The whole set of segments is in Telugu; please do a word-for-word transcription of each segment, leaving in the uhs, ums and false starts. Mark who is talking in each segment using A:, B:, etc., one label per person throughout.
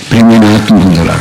A: ప్రియమైన ఆత్మబంధువులారా,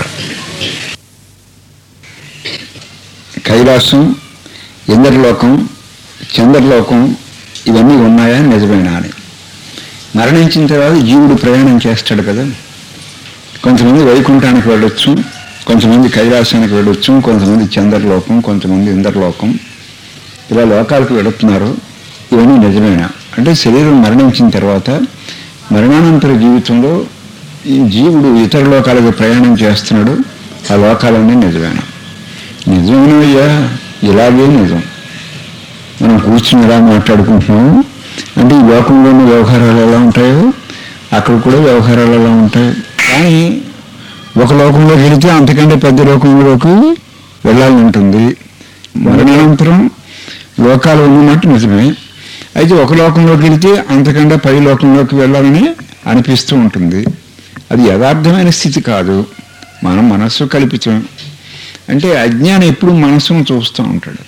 A: కైలాసం, ఇంద్రలోకం, చంద్రలోకం ఇవన్నీ ఉన్నాయా నిజమేనా అని. మరణించిన తర్వాత జీవుడు ప్రయాణం చేస్తాడు కదా. కొంతమంది వైకుంఠానికి వెళ్ళొచ్చు, కొంతమంది కైలాసానికి వెళ్ళొచ్చు, కొంతమంది చంద్రలోకం, కొంతమంది ఇంద్రలోకం, ఇలా లోకాలకు వెళుతున్నారు. ఇవన్నీ నిజమేనా అంటే శరీరం మరణించిన తర్వాత మరణానంతర జీవితంలో ఈ జీవుడు ఇతర లోకాలకు ప్రయాణం చేస్తున్నాడు. ఆ లోకాలన్నీ నిజమేనా? నిజమేనయ్యా, ఇలాగే నిజం. మనం కూర్చుని ఎలా మాట్లాడుకుంటున్నాము అంటే ఈ లోకంలోని వ్యవహారాలు ఎలా ఉంటాయో అక్కడ కూడా వ్యవహారాలు ఎలా ఉంటాయి. కానీ ఒక లోకంలోకి వెళితే అంతకంటే పెద్ద లోకంలోకి వెళ్ళాలని ఉంటుంది. మరణానంతరం లోకాలు ఉన్నమాట నిజమే. అయితే ఒక లోకంలోకి వెళితే అంతకంటే పై లోకంలోకి వెళ్ళాలని అనిపిస్తూ ఉంటుంది. అది యథార్థమైన స్థితి కాదు, మనం మనస్సు కల్పితం. అంటే అజ్ఞానం ఎప్పుడు మనస్సును చూస్తూ ఉంటాడు.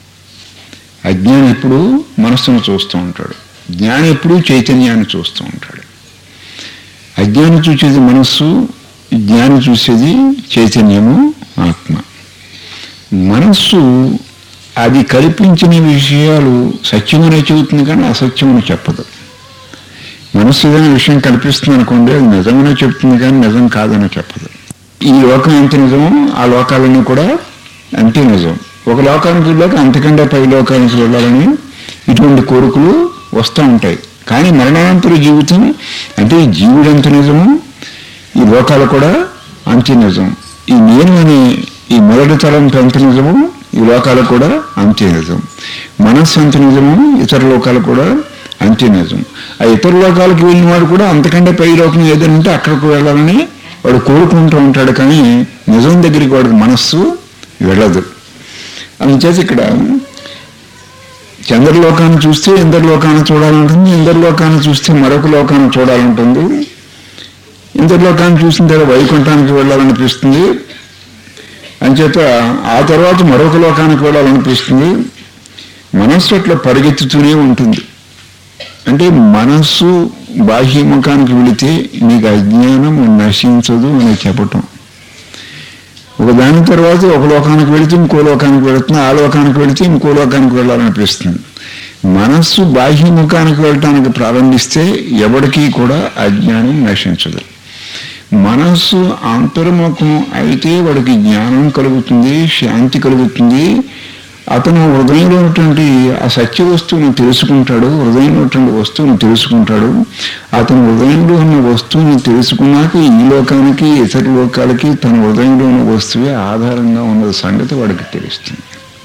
A: అజ్ఞానం ఎప్పుడు మనస్సును చూస్తూ ఉంటాడు. జ్ఞానం ఎప్పుడు చైతన్యాన్ని చూస్తూ ఉంటాడు. అజ్ఞానం చూసేది మనస్సు, జ్ఞానం చూసేది చైతన్యము, ఆత్మ. మనస్సు అది కల్పించిన విషయాలు సత్యమనే చెబుతుంది కానీ అసత్యమని చెప్పదు. మనస్సు ఏదైనా విషయం కల్పిస్తుంది అనుకోండి, అది నిజమనే చెప్తుంది కానీ నిజం కాదని చెప్పదు. ఈ లోకం ఎంత నిజమో ఆ లోకాలన్నీ కూడా అంతే నిజం. ఒక లోకానికి వెళ్ళాక అంతకంటే పై లోకానికి వెళ్ళాలని ఇటువంటి కోరికలు వస్తూ ఉంటాయి. కానీ మరణానంతర జీవితం అంటే ఈ జీవుడు ఎంత నిజమో ఈ లోకాలు కూడా అంతే నిజం. ఈ నేను అనే ఈ మొదటి తలంపు ఎంత నిజమో ఈ లోకాలు కూడా అంతే నిజం. మనస్సు ఎంత నిజమో ఇతర లోకాలు కూడా అంతే నిజం. ఆ ఇతర లోకాలకు వెళ్ళిన వాడు కూడా అంతకంటే పై లోకం ఏదంటే అక్కడికి వెళ్ళాలని వాడు కోరుకుంటూ ఉంటాడు. కానీ నిజం దగ్గరికి వాడికి మనస్సు వెళ్ళదు. అందుచేత ఇక్కడ చంద్రలోకాన్ని చూస్తే ఇంద్రలోకాన్ని చూడాలంటుంది, ఇంద్రలోకాన్ని చూస్తే మరొక లోకాన్ని చూడాలంటుంది, ఇంద్రలోకాన్ని చూసిన తర్వాత వైకుంఠానికి వెళ్ళాలనిపిస్తుంది. అంచేత ఆ తర్వాత మరొక లోకానికి వెళ్ళాలనిపిస్తుంది. మనస్సు అట్లా పరిగెత్తుతూనే ఉంటుంది. అంటే మనస్సు బాహ్యముఖానికి వెళితే నీకు అజ్ఞానం నశించదు అని చెప్పటం. ఒక దాని తర్వాత ఒక లోకానికి వెళితే ఇంకో లోకానికి వెళుతుంది, ఆ లోకానికి వెళితే ఇంకో లోకానికి వెళ్ళాలనిపిస్తుంది. మనస్సు బాహ్యముఖానికి వెళ్ళటానికి ప్రారంభిస్తే ఎవరికీ కూడా అజ్ఞానం నశించదు. మనస్సు అంతర్ముఖం అయితే వాడికి జ్ఞానం కలుగుతుంది, శాంతి కలుగుతుంది. అతను హృదయంలో ఉన్నటువంటి ఆ సత్య వస్తువుని తెలుసుకుంటాడు, హృదయంలో ఉన్నటువంటి వస్తువుని తెలుసుకుంటాడు. అతను హృదయంలో ఉన్న వస్తువుని తెలుసుకున్నాక ఈ లోకానికి ఇతర లోకాలకి తన హృదయంలో ఉన్న వస్తువే ఆధారంగా ఉన్న సంగతి వాడికి తెలుస్తుంది.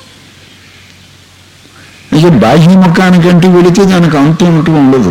A: ఇక బాహ్యముఖానికంటే వెళితే దానికి అంతం ఉంటూ ఉండదు.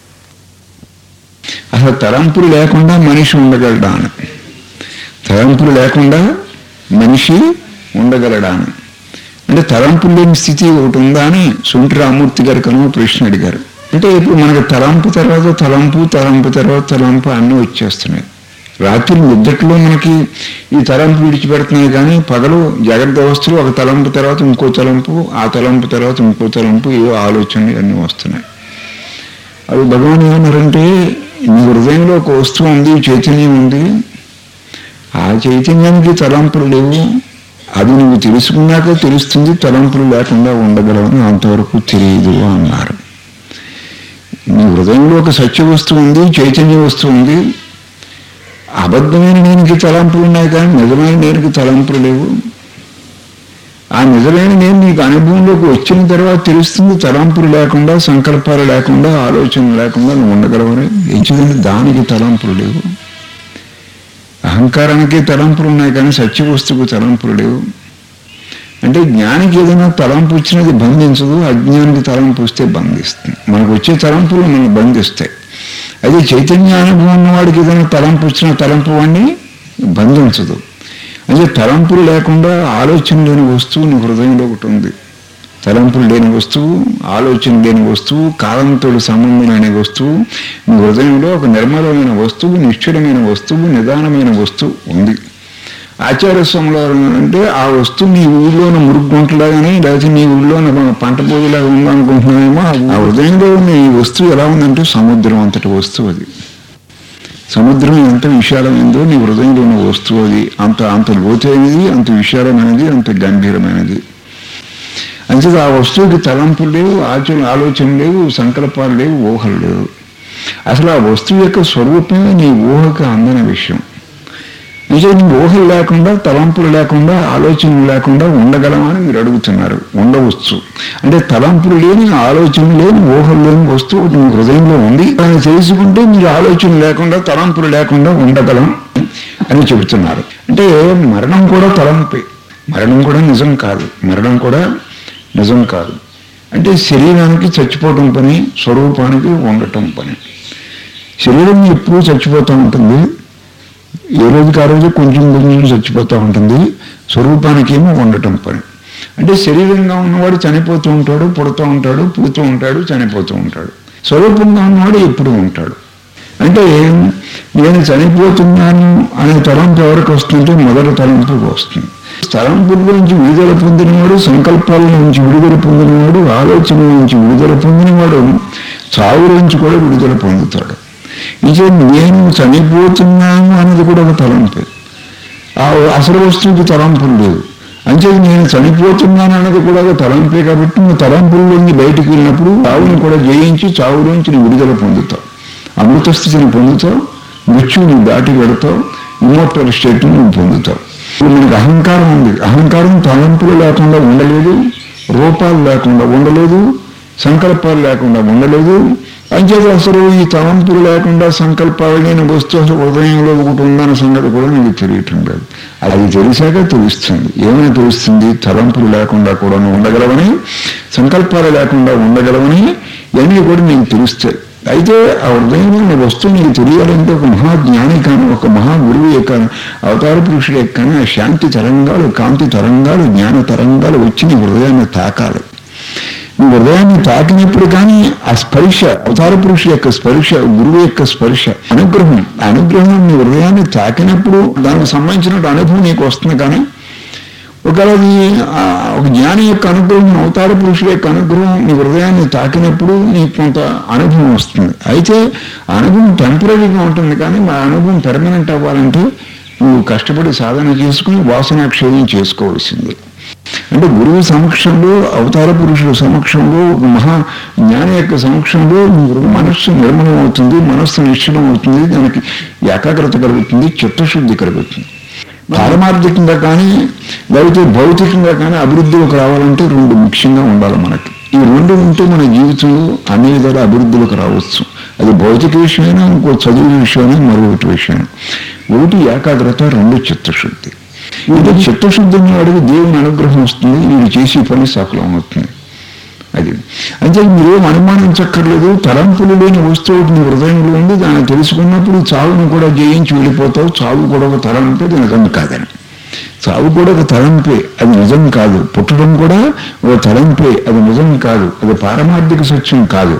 A: అసలు తలంపులు లేకుండా మనిషి ఉండగలడా అని, తలంపులు లేకుండా మనిషి ఉండగలడా అని అంటే తలంపులు లేని స్థితి ఒకటి ఉందా అని సొంటి రామూర్తి గారు కనుక ప్రశ్న అడిగారు. అంటే ఇప్పుడు మనకు తలంపు తర్వాత తలంపు, తలంపు తర్వాత తలంపు అన్నీ వచ్చేస్తున్నాయి. రాత్రి నిద్రలో మనకి ఈ తలంపు విడిచిపెడుతున్నాయి. కానీ పగలు జాగ్రత్త అవస్థలో ఒక తలంపు తర్వాత ఇంకో తలంపు, ఆ తలంపు తర్వాత ఇంకో తలంపు, ఏవో ఆలోచనలు అన్నీ వస్తున్నాయి. అవి భగవాన్ ఏమన్నారంటే, నీ హృదయంలో ఒక వస్తువు ఉంది, చైతన్యం ఉంది. ఆ చైతన్యానికి తలంపులు లేవు. అది నువ్వు తెలుసుకున్నాక తెలుస్తుంది, తలంపులు లేకుండా ఉండగలవని అంతవరకు తెలియదు అన్నారు. నీ హృదయంలో ఒక సత్య వస్తువు ఉంది, చైతన్య వస్తువు ఉంది. అబద్ధమైన నేనుకి తలంపులు ఉన్నాయి కానీ నిజమైన నేనుకి తలంపులు లేవు. ఆ నిజమైన నేను నీకు అనుభవంలోకి వచ్చిన తర్వాత తెలుస్తుంది. తలంపులు లేకుండా, సంకల్పాలు లేకుండా, ఆలోచనలు లేకుండా నువ్వు ఉండగలవని. ఎందుకంటే దానికి తలంపులు లేవు. అహంకారానికి తలంపులు ఉన్నాయి కానీ సత్య వస్తువుకు తలంపులు లేవు. అంటే జ్ఞానికి ఏదైనా తలంపు వచ్చినది బంధించదు, అజ్ఞానికి తలంపు వస్తే బంధిస్తుంది. మనకు వచ్చే తలంపులు మనకు బంధిస్తాయి. అదే చైతన్య అనుభవం ఉన్నవాడికి ఏదైనా తలంపు వచ్చిన తలంపు వాడిని బంధించదు. అంటే తలంపులు లేకుండా ఆలోచన లేని వస్తువు నీ హృదయంలో ఒకటి ఉంది. తలంపులు లేని వస్తువు, ఆలోచన లేని వస్తువు, కాలంతో సంబంధం లేని వస్తువు నీ హృదయంలో ఒక నిర్మలమైన వస్తువు, నిశ్చలమైన వస్తువు, నిదానమైన వస్తువు ఉంది. ఆచార్య స్వాములు అంటే ఆ వస్తువు నీ ఊళ్ళోని మురుగుంటలాగానే లేకపోతే నీ ఊళ్ళోని పంట పోయేలాగా ఉందనుకుంటున్నామేమో. ఆ హృదయంలో ఉన్న ఈ వస్తువు ఎలా ఉందంటే సముద్రం అంతటి వస్తువు అది. సముద్రం ఎంత విశాలమైందో నీ హృదయంలో ఉన్న వస్తువు అది అంత అంత లోతైనది, అంత విశాలమైనది, అంత గంభీరమైనది. అంచేది ఆ వస్తువుకి తలంపులు లేవు, ఆచరణ ఆలోచనలు లేవు, సంకల్పాలు లేవు, ఊహలు లేవు. అసలు ఆ వస్తువు యొక్క స్వరూపమే నీ ఊహకు అందని విషయం. నిజం నీ ఊహలు లేకుండా, తలంపులు లేకుండా, ఆలోచనలు లేకుండా ఉండగలమని మీరు అడుగుతున్నారు. ఉండవచ్చు అంటే తలంపులు లేని, ఆలోచనలు లేని, ఊహలు లేని వస్తువు నీ హృదయంలో ఉంది. దాన్ని తెలుసుకుంటే మీరు ఆలోచన లేకుండా, తలంపులు లేకుండా ఉండగలం అని చెబుతున్నారు. అంటే మరణం కూడా తలంపే, మరణం కూడా నిజం కాదు, మరణం కూడా నిజం కాదు. అంటే శరీరానికి చచ్చిపోవటం పని, స్వరూపానికి ఉండటం పని. శరీరం ఎప్పుడూ చచ్చిపోతూ ఉంటుంది, ఏ రోజుకి ఆ రోజు కొంచెం కొంచెం చచ్చిపోతూ ఉంటుంది. స్వరూపానికి ఏమో ఉండటం పని. అంటే శరీరంగా ఉన్నవాడు చనిపోతూ ఉంటాడు, పుడుతూ ఉంటాడు, పుడుతూ ఉంటాడు, చనిపోతూ ఉంటాడు. స్వరూపంగా ఉన్నవాడు ఎప్పుడు ఉంటాడు. అంటే నేను చనిపోతున్నాను అనే తలంపు ఎవరికి వస్తుంటే మొదటి తలంపు వస్తుంది. తలంపుల నుంచి విడుదల పొందినవాడు, సంకల్పాల నుంచి విడుదల పొందినవాడు, ఆలోచన నుంచి విడుదల పొందినవాడు చావు నుంచి కూడా విడుదల పొందుతాడు. ఇదే నేను చనిపోతున్నాను అన్నది కూడా ఒక తలంపే. ఆ అసలు వస్తువుకి తలంపులు లేవు. అంచేది నేను చనిపోతున్నాను అన్నది కూడా ఒక తలంపే. కాబట్టి నువ్వు తలంపుల్లోంచి బయటికి వెళ్ళినప్పుడు చావుని కూడా జయించి చావులోంచి నువ్వు విడుదల పొందుతావు, అమృత స్థితిని పొందుతావు, మృత్యువుని దాటి పెడతావు, ఇమ్మోర్టల్ స్టేట్ని నువ్వు పొందుతావు. మనకు అహంకారం ఉంది. అహంకారం తలంపులు లేకుండా ఉండలేదు, రూపాలు లేకుండా ఉండలేదు, సంకల్పాలు లేకుండా ఉండలేదు. అంచేది అసలు ఈ తలంపులు లేకుండా సంకల్పాలు లేని వస్తువు హృదయంలో ఒకటి ఉందన్న సంగతి కూడా నీకు తెలియటం లేదు. అది తెలిసాక తెలుస్తుంది. ఏమైనా తెలుస్తుంది? తలంపులు లేకుండా కూడా ఉండగలవని, సంకల్పాలు లేకుండా ఉండగలవని ఇవన్నీ కూడా నీకు తెలుస్తాయి. అయితే ఆ హృదయంలో ఉన్న వస్తువు నీకు తెలియాలంటే ఒక మహాజ్ఞాని కానీ, ఒక మహాగురువు కానీ, అవతార పురుషుడే కానీ ఆ శాంతి తరంగాలు, కాంతి తరంగాలు, జ్ఞాన తరంగాలు వచ్చి నీ హృదయాన్ని తాకాలి. నీ హృదయాన్ని తాకినప్పుడు కానీ ఆ స్పర్శ, అవతార పురుషుడు యొక్క స్పర్శ, గురువు యొక్క స్పర్శ, అనుగ్రహం, అనుగ్రహం నీ హృదయాన్ని తాకినప్పుడు దానికి సంబంధించిన అనుభవం నీకు వస్తుంది. కానీ ఒకవేళ ఒక జ్ఞాని యొక్క అనుగ్రహం, అవతార పురుషుల యొక్క అనుగ్రహం నీ హృదయాన్ని తాకినప్పుడు నీకు కొంత అనుభవం వస్తుంది. అయితే అనుభవం టెంపరీగా ఉంటుంది. కానీ ఆ అనుభవం పెర్మనెంట్ అవ్వాలంటే నువ్వు కష్టపడి సాధన చేసుకుని వాసనాక్షయం చేసుకోవాల్సింది. అంటే గురువు సమక్షంలో, అవతార పురుషుల సమక్షంలో, మహా జ్ఞాని యొక్క సమక్షంలో మనస్సు నిర్మలం అవుతుంది, మనస్సు నిశ్చలం అవుతుంది, దానికి ఏకాగ్రత కలుగుతుంది, చిత్తశుద్ధి కలుగుతుంది. పారమార్థికంగా కానీ లేకపోతే భౌతికంగా కానీ అభివృద్ధిలోకి రావాలంటే రెండు ముఖ్యంగా ఉండాలి మనకి. ఈ రెండు ఉంటే మన జీవితంలో అన్ని విధాల అభివృద్ధిలోకి రావచ్చు. అది భౌతిక విషయమైనా, ఇంకో చదువు విషయమైనా, మరొకటి విషయమైనా. ఒకటి ఏకాగ్రత, రెండు చిత్తశుద్ధి. ఇది చిత్తశుద్ధిని అడిగి దేవుని అనుగ్రహం వస్తుంది, వీడు చేసే పని సఫలం అవుతుంది. అది అంటే మీరేం అనుమానించక్కర్లేదు. తలంపులు లేని వస్తువు నీ హృదయంలో ఉంది. దాన్ని తెలుసుకున్నప్పుడు చావును కూడా జయించి వెళ్ళిపోతావు. చావు కూడా ఒక తలంపే, అది నిజం కాదని. చావు కూడా ఒక తలంపే, అది నిజం కాదు. పుట్టడం కూడా ఒక తలంపే, అది నిజం కాదు. అది పారమార్థిక సత్యం కాదు.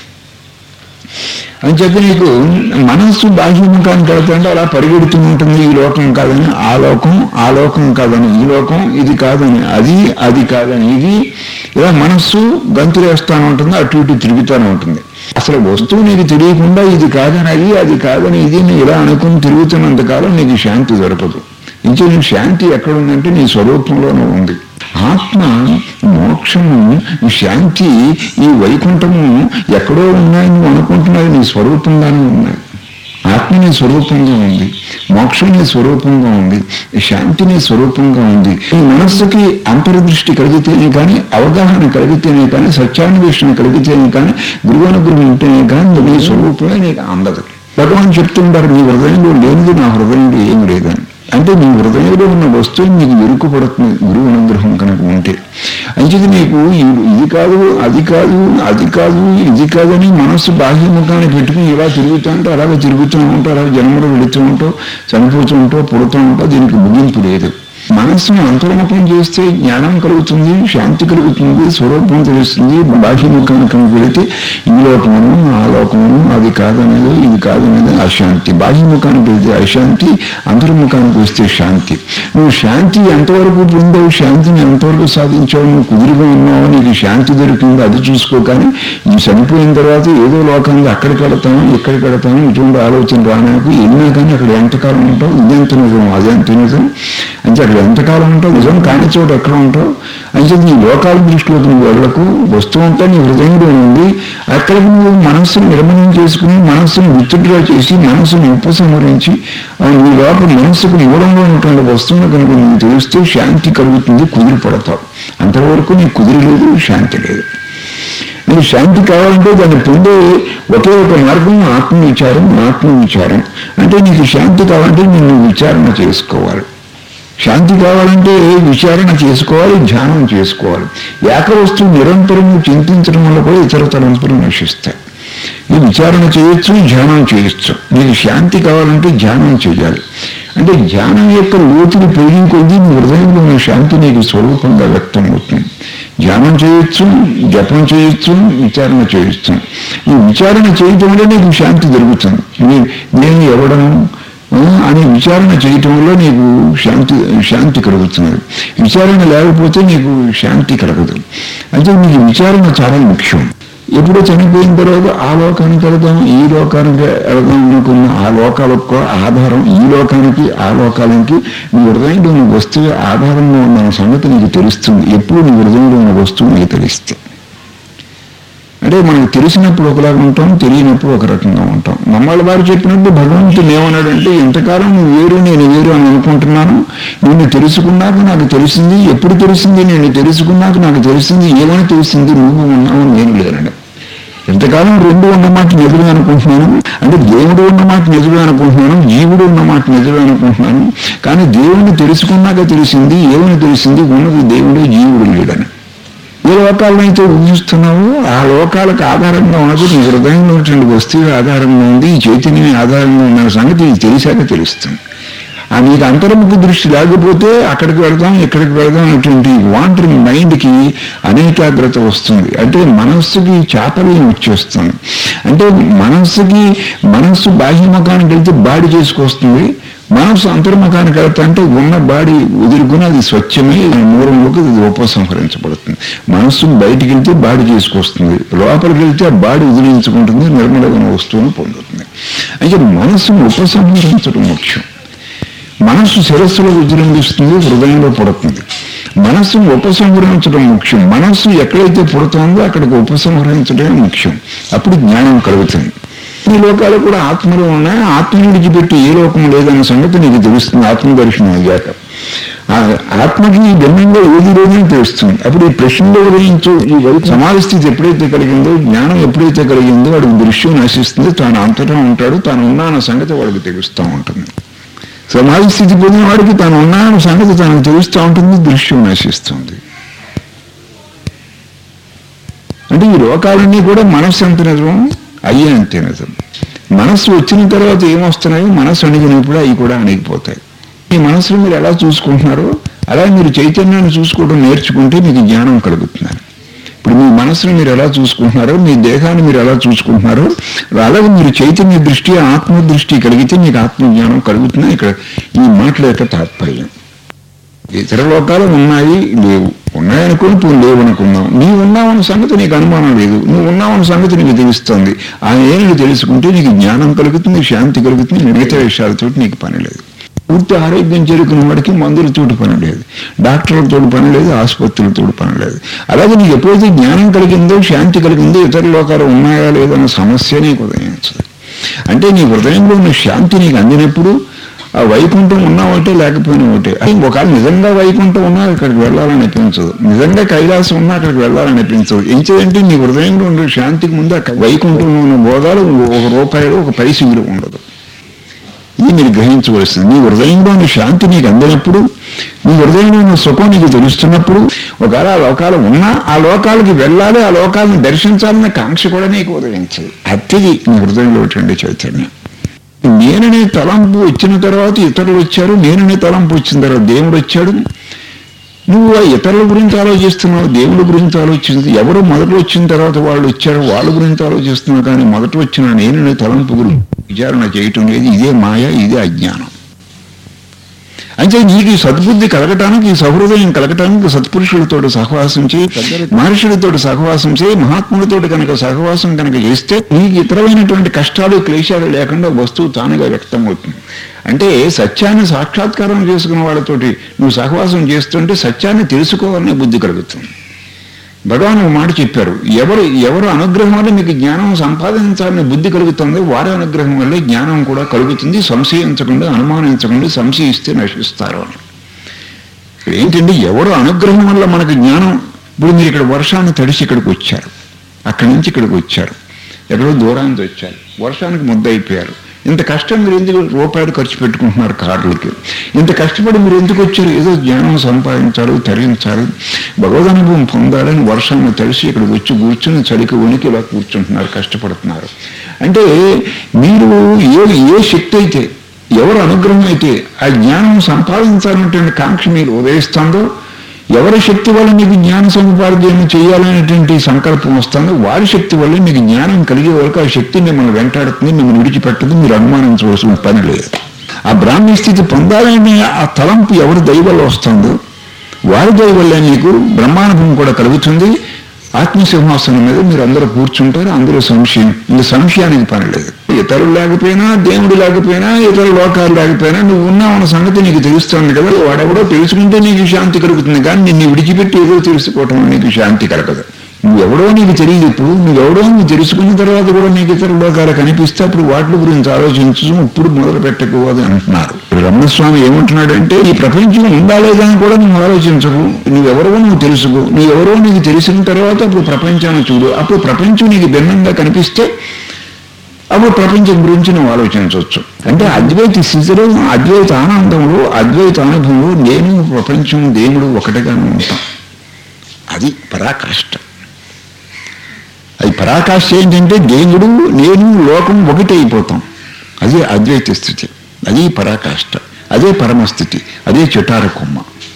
A: అని చెప్పి నీకు మనస్సు బాహ్యముఖానికి వెళ్తుంటే అలా పరిగెడుతూ ఉంటుంది. ఈ లోకం కాదని ఆ లోకం, ఆ లోకం కాదని ఈ లోకం, ఇది కాదని అది, అది కాదని ఇది, ఇలా మనస్సు గంతులు వేస్తాను ఉంటుంది, అటు ఇటు తిరుగుతూనే ఉంటుంది. అసలు వస్తువు నీకు తెలియకుండా ఇది కాదని అది, అది కాదని ఇది ఇలా అనుకుని తిరుగుతున్నంతకాలం నీకు శాంతి దొరకదు. ఇంకే నీ శాంతి ఎక్కడుందంటే నీ స్వరూపంలోనే ఉంది. ఆత్మ, మోక్షము, ఈ శాంతి, ఈ వైకుంఠము ఎక్కడో ఉన్నాయి నువ్వు అనుకుంటున్నది నీ స్వరూపంగానే ఉన్నాయి. ఆత్మ నీ స్వరూపంగా ఉంది, మోక్షం నీ స్వరూపంగా ఉంది, శాంతి నీ స్వరూపంగా ఉంది. ఈ మనస్సుకి అంతర్దృష్టి కలిగితేనే కానీ, అవగాహన కలిగితేనే కానీ, సత్యాన్వేషణ కలిగితేనే కానీ, గురువనుగ్రహం ఉంటేనే కానీ నీ స్వరూపమే నీకు అందదు. భగవాన్ చెప్తుంటారు, నీ హృదయంలో లేనిది నా హృదయంలో ఏమి లేదని. అంటే నీ హృదయంలో ఉన్న వస్తువు నీకు ఇరుకుపడుతుంది గురువు అనుగ్రహం కనుక ఉంటే. అంచేది నీకు ఇది కాదు, అది కాదు, అది కాదు, ఇది కాదని మనస్సు బాహ్యముఖాన్ని పెట్టుకుని ఇలా తిరుగుతూ ఉంటావు, అలాగే తిరుగుతూ ఉంటావు, అలా జన్మలో వెళుతూ ఉంటావు, చనిపోతూ ఉంటావు, పుడుతూ ఉంటావు. దీనికి ముగింపు లేదు. మనస్సును అంతర్ముఖం చేస్తే జ్ఞానం కలుగుతుంది, శాంతి కలుగుతుంది, స్వరూపం తెలుస్తుంది. బాహ్యముఖానికి వెళితే ఈ లోకము ఆ లోకము అది కాదనేది ఇది కాదనేది అశాంతి. బాహ్యముఖానికి వెళితే అశాంతి, అంతర్ముఖానికి వస్తే శాంతి. నువ్వు శాంతి ఎంతవరకు పొందావు, శాంతిని ఎంతవరకు సాధించావు, నువ్వు కుదురుగా ఉన్నావు, నీకు శాంతి దొరికింది అది చూసుకో. కానీ ఈ చనిపోయిన తర్వాత ఏదో లోకంలో అక్కడికి వెళతాము ఇక్కడికి వెళతాము ఇటువంటి ఆలోచన రానకు ఎన్నో. కానీ అక్కడ ఎంతకాలం ఉంటావు, ఇదెంత నిజం అదెంత నిజం అంటే అక్కడ ఎంతకాలం ఉంటావు, నిజం కాని చోట ఎక్కడ ఉంటావు అంటే నీ లోకాల దృష్టిలోకి నువ్వు వెళ్ళకు. వస్తువు అంతా నీ హృదయంలో ఉంది. అక్కడికి నువ్వు మనస్సును నిర్మణం చేసుకుని మనస్సును విత్డ్రా చేసి మనస్సును ఉపసంహరించి నీ లోపల మనస్సుకు మూలంలో ఉన్నటువంటి వస్తువును కనుక నువ్వు తెలిస్తే శాంతి కలుగుతుంది, కుదిరి పడతావు. అంతవరకు నీకు కుదిరి లేదు, శాంతి లేదు. నీకు శాంతి కావాలంటే దాన్ని పొందే ఒకే ఒక మార్గం ఆత్మ విచారం. ఆత్మ విచారం అంటే నీకు శాంతి కావాలంటే నిన్ను విచారణ చేసుకోవాలి. శాంతి కావాలంటే విచారణ చేసుకోవాలి, ధ్యానం చేసుకోవాలి. ఏక వస్తువు నిరంతరము చింతించడం వల్ల కూడా ఇతర తలంపులు నశిస్తాయి. ఈ విచారణ చేయొచ్చు, ధ్యానం చేయొచ్చు. నీకు శాంతి కావాలంటే ధ్యానం చేయాలి. అంటే ధ్యానం యొక్క లోతులు పెరిగి కొద్దీ నీ హృదయంలో ఉన్న శాంతి నీకు స్వరూపంగా వ్యక్తం అవుతుంది. ధ్యానం చేయొచ్చు, జపం చేయొచ్చు, విచారణ చేయొచ్చు. ఈ విచారణ చేయటం వల్ల నీకు శాంతి దొరుకుతుంది. నేను ఎవడను అని విచారణ చేయటం వల్ల నీకు శాంతి శాంతి కలుగుతున్నది. విచారణ లేకపోతే నీకు శాంతి కలగదు. అంటే నీకు విచారణ చాలా ముఖ్యం. ఎప్పుడో చనిపోయిన తర్వాత ఆ లోకానికి వెళదాం ఈ లోకానికి వెళదాం అనుకున్న ఆ లోకాలకు ఆధారం ఈ లోకానికి ఆ లోకాలకి నీ హృదయంలో ఉన్న వస్తువు ఆధారంగా ఉన్న సంగతి నీకు తెలుస్తుంది. ఎప్పుడు నీ హృదయంలో ఉన్న వస్తువు నీకు తెలిస్తే. అంటే మనకు తెలిసినప్పుడు ఒకలాగా ఉంటాం, తెలియనప్పుడు ఒక రకంగా ఉంటాం. మమ్మల్ని వారు చెప్పినప్పుడు భగవంతుడు ఏమన్నాడంటే ఎంతకాలం నువ్వు వేరు నేను వేరు అని అనుకుంటున్నాను, నిన్ను తెలుసుకున్నాక నాకు తెలిసింది. ఎప్పుడు తెలిసింది? నేను తెలుసుకున్నాక నాకు తెలిసింది. ఏమని తెలిసింది? నువ్వు ఉన్నావు నేను లేనని. ఎంతకాలం రెండు ఉన్నమాట నిజమే అనుకుంటున్నాను, అంటే దేవుడు ఉన్నమాట నిజమే అనుకుంటున్నాను, జీవుడు ఉన్నమాట నిజమే అనుకుంటున్నాను. కానీ దేవుడిని తెలుసుకున్నాక తెలిసింది ఏమని తెలిసింది? ఉన్నది దేవుడు, జీవుడు లేడని. ఏ లోకాలనైతే ఊహిస్తున్నావో ఆ లోకాలకు ఆధారంగా ఉన్నది నీ హృదయంలో ఉన్నటువంటి వస్తువు ఆధారంగా ఉంది, ఈ చైతన్యం ఆధారంగా ఉన్న సంగతి తెలిసాక తెలుస్తుంది. ఆ నీకు అంతర్ముఖ దృష్టి లేకపోతే అక్కడికి వెళదాం ఇక్కడికి వెళదాం అనేటువంటి వాంటరింగ్ మైండ్కి అనేకాగ్రత వస్తుంది. అంటే మనస్సుకి చాపల్యం వచ్చేస్తుంది. అంటే మనస్సుకి మనస్సు బాహ్యముఖానికి వెళ్తే బాడీ చేసుకొస్తుంది, మనస్సు అంతర్ముఖానికి వెళ్తా అంటే ఉన్న బాడీ వదులుకుని అది స్వచ్ఛమై మూలంలోకి అది ఉపసంహరించబడుతుంది. మనస్సు బయటికి వెళ్తే బాడీ చేసుకొస్తుంది, లోపలికి వెళ్తే ఆ బాడీ వదిలించుకుంటుంది, నిర్మలమైన వస్తువును పొందుతుంది. అయితే మనస్సును ఉపసంహరించడం ముఖ్యం. మనస్సు శిరస్సులో విజృంభిస్తుంది, హృదయంలో పుడుతుంది. మనస్సును ఉపసంహరించడం ముఖ్యం. మనస్సు ఎక్కడైతే పుడుతుందో అక్కడికి ఉపసంహరించడమే ముఖ్యం. అప్పుడు జ్ఞానం కలుగుతుంది. ఈ లోకాలు కూడా ఆత్మలో ఉన్నాయి. ఆత్మను విడిచిపెట్టి ఏ లోకం లేదన్న సంగతి నీకు తెలుస్తుంది ఆత్మదర్శనం అయ్యాక. ఆత్మకి భిన్నంగా ఏది లేదని తెలుస్తుంది. అప్పుడు ఈ ప్రశ్నలో గురించు ఈ సమాధి స్థితి ఎప్పుడైతే కలిగిందో, జ్ఞానం ఎప్పుడైతే కలిగిందో వాడికి దృశ్యం నశిస్తుంది. తాను అంతటా ఉంటాడు, తాను ఉన్నా అన్న సంగతి వాడికి తెలుస్తూ ఉంటుంది. సమాధి స్థితి పొందిన వాడికి తాను ఉన్నా అన్న సంగతి తనకు తెలుస్తూ ఉంటుంది, దృశ్యం నశిస్తుంది. అంటే ఈ లోకాలన్నీ కూడా మనస్సు ఎంత నిజం, అయ్యే అంతే నిజం. మనస్సు వచ్చిన తర్వాత ఏమొస్తున్నాయో మనస్సు అణిగినప్పుడు అవి కూడా అణిగిపోతాయి. ఈ మనస్సును మీరు ఎలా చూసుకుంటున్నారో అలా మీరు చైతన్యాన్ని చూసుకోవడం నేర్చుకుంటే మీకు జ్ఞానం కలుగుతున్నారు. ఇప్పుడు మీ మనస్సును మీరు ఎలా చూసుకుంటున్నారో, మీ దేహాన్ని మీరు ఎలా చూసుకుంటున్నారో అలాగే మీరు చైతన్య దృష్టి ఆత్మ దృష్టి కలిగితే మీకు ఆత్మజ్ఞానం కలుగుతున్నా. ఇక్కడ ఈ మాటల యొక్క తాత్పర్యం. ఇతర లోకాలు ఉన్నాయి లేవు, ఉన్నాయనుకుని నువ్వు లేవు అనుకున్నావు. నీవు ఉన్నావన్న సంగతి నీకు అనుమానం లేదు, నువ్వు ఉన్నావన్న సంగతి నీకు తెలుస్తుంది. ఆ ఏమి తెలుసుకుంటే నీకు జ్ఞానం కలుగుతుంది, శాంతి కలుగుతుంది. మిగతా విషయాలతో నీకు పని లేదు. పూర్తి ఆరోగ్యం చేరుకున్న వాడికి మందులతో పని లేదు, డాక్టర్లతో పని లేదు, ఆసుపత్రులతో పని లేదు. అలాగే నీకు ఎప్పుడైతే జ్ఞానం కలిగిందో శాంతి కలిగిందో ఇతర లోకాలు ఉన్నాయా లేదన్న సమస్య నీకు ఉదయించదు. అంటే నీ హృదయంలో ఉన్న శాంతి నీకు అందినప్పుడు ఆ వైకుంఠం ఉన్నా ఒకటే లేకపోయినా ఒకటే. ఒకవేళ నిజంగా వైకుంఠం ఉన్నా అక్కడికి వెళ్ళాలని అనిపించదు, నిజంగా కైలాసం ఉన్నా అక్కడికి వెళ్ళాలని అనిపించదు. ఏంటంటే నీ హృదయంలో ఉండే శాంతికి ముందు అక్కడ వైకుంఠంలో ఉన్న బోధాలు ఒక రూపాయలు ఒక పైస విలువ ఉండదు. ఇది మీరు గ్రహించవలసింది. నీ హృదయంలో ఉన్న శాంతి నీకు అందినప్పుడు, నీ హృదయంలో ఉన్న సుఖం నీకు తెలుస్తున్నప్పుడు, ఒకవేళ ఆ లోకాలు ఉన్నా ఆ లోకాలకి వెళ్ళాలి, ఆ లోకాలను దర్శించాలన్న కాంక్ష కూడా నీకు ఉదయించదు. అతిది నీ హృదయంలో ఉండే చైతన్యం. నేననే తలంపు వచ్చిన తర్వాత ఇతరులు వచ్చారు, నేననే తలంపు వచ్చిన తర్వాత దేవుడు వచ్చాడు. నువ్వు ఆ ఇతరుల గురించి ఆలోచిస్తున్నావు, దేవుడి గురించి ఆలోచించి ఎవరు మొదట వచ్చిన తర్వాత వాళ్ళు వచ్చారు వాళ్ళ గురించి ఆలోచిస్తున్నావు, కానీ మొదట వచ్చిన నేననే తలంపు గురించి విచారణ చేయటం లేదు. ఇదే మాయ, ఇదే అజ్ఞానం. అంటే నీకు ఈ సద్బుద్ధి కలగటానికి, ఈ సహృదయం కలగటానికి సత్పురుషులతో సహవాసం చేయి, మహర్షులతో సహవాసం చేయి, మహాత్ములతో కనుక సహవాసం కనుక చేస్తే నీకు ఇతరమైనటువంటి కష్టాలు క్లేశాలు లేకుండా వస్తువు తానుగా వ్యక్తం అవుతుంది. అంటే సత్యాన్ని సాక్షాత్కారం చేసుకున్న వాళ్ళతోటి నువ్వు సహవాసం చేస్తుంటే సత్యాన్ని తెలుసుకోవాలనే బుద్ధి కలుగుతుంది. భగవాన్ ఒక మాట చెప్పారు, ఎవరు ఎవరు అనుగ్రహం వల్ల మీకు జ్ఞానం సంపాదించాలని బుద్ధి కలుగుతుందో వారి అనుగ్రహం వల్లే జ్ఞానం కూడా కలుగుతుంది. సంశయించకుండా, అనుమానించకుండా, సంశయిస్తే నశిస్తారు అని. ఇక్కడ ఏంటంటే ఎవరు అనుగ్రహం వల్ల మనకు జ్ఞానం. ఇప్పుడు మీరు ఇక్కడ వర్షాన్ని తడిసి ఇక్కడికి వచ్చారు, అక్కడి నుంచి ఇక్కడికి వచ్చారు, ఎక్కడో దూరానికి వచ్చారు, వర్షానికి ముద్ద అయిపోయారు. ఇంత కష్టం మీరు ఎందుకు రూపాయలు ఖర్చు పెట్టుకుంటున్నారు కార్లకి? ఇంత కష్టపడి మీరు ఎందుకు వచ్చారు? ఏదో జ్ఞానం సంపాదించాలి, తరించాలి, భగవదనుభవం పొందాలని వర్షాన్ని తడిసి ఇక్కడికి వచ్చి కూర్చుని చలికి వణికి ఇలా కూర్చుంటున్నారు, కష్టపడుతున్నారు. అంటే మీరు ఏ ఏ శక్తి అయితే, ఎవరు అనుగ్రహం అయితే ఆ జ్ఞానం సంపాదించాలనేటువంటి కాంక్ష మీరు ఉదయిస్తుందో, ఎవరి శక్తి వల్ల మీకు జ్ఞాన సముపార్జన చేయాలనేటువంటి సంకల్పం వస్తుందో వారి శక్తి వల్ల మీకు జ్ఞానం కలిగే వరకు ఆ శక్తి మిమ్మల్ని వెంటాడుతుంది, మిమ్మల్ని విడిచిపెట్టదు. మీరు అనుమానించవలసిన పని లేదు. ఆ బ్రాహ్మీ స్థితి పొందాలని ఆ తలంపు ఎవరి దయ వల్ల వస్తుందో వారి దయ వల్ల మీకు బ్రహ్మానుభవం కూడా కలుగుతుంది. ఆత్మసింహాసనం మీద మీరు అందరూ కూర్చుంటారు, అందరూ సంశయం, ఇంక సంశయానికి పని లేదు. ఇతరులు లేకపోయినా, దేవుడు లేకపోయినా, ఇతర లోకాలు లేకపోయినా నువ్వు ఉన్నావన్న సంగతి నీకు తెలుస్తుంది కదా. వాడెవడో తెలుసుకుంటే నీకు శాంతి కలుగుతుంది, కానీ నిన్ను విడిచిపెట్టి ఏదో తెలుసుకోవటం నీకు శాంతి కలగదు. నువ్వెవడో నీకు తెలియదు. ఇప్పుడు నువ్వెవడో నువ్వు తెలుసుకున్న తర్వాత కూడా నీకు ఇతర లోకాలు కనిపిస్తే అప్పుడు వాటి గురించి ఆలోచించు, ఇప్పుడు మొదలు పెట్టకపోదు అంటున్నారు. రమణస్వామి ఏమంటున్నాడంటే ఈ ప్రపంచం ఉందా లేదని కూడా నువ్వు ఆలోచించవు, నువ్వెవరో నువ్వు తెలుసుకో, నువ్వెవరో నీకు తెలిసిన తర్వాత అప్పుడు ప్రపంచాన్ని చూడు. అప్పుడు ప్రపంచం నీకు భిన్నంగా కనిపిస్తే అప్పుడు ప్రపంచం గురించి నువ్వు ఆలోచించవచ్చు. అంటే అద్వైత స్థితిలో, అద్వైత ఆనందంలో, అద్వైత అనుభవంలో నేను, ప్రపంచం, దేవుడు ఒకటిగానే ఉంటాం. అది పరాకాష్ఠ. అది పరాకాష్ఠ ఏంటంటే దేవుడు, నేను, లోకం ఒకటి అయిపోతాం. అదే అద్వైత స్థితి, అది పరాకాష్ఠ, అదే పరమస్థితి, అదే చిటార కొమ్మ.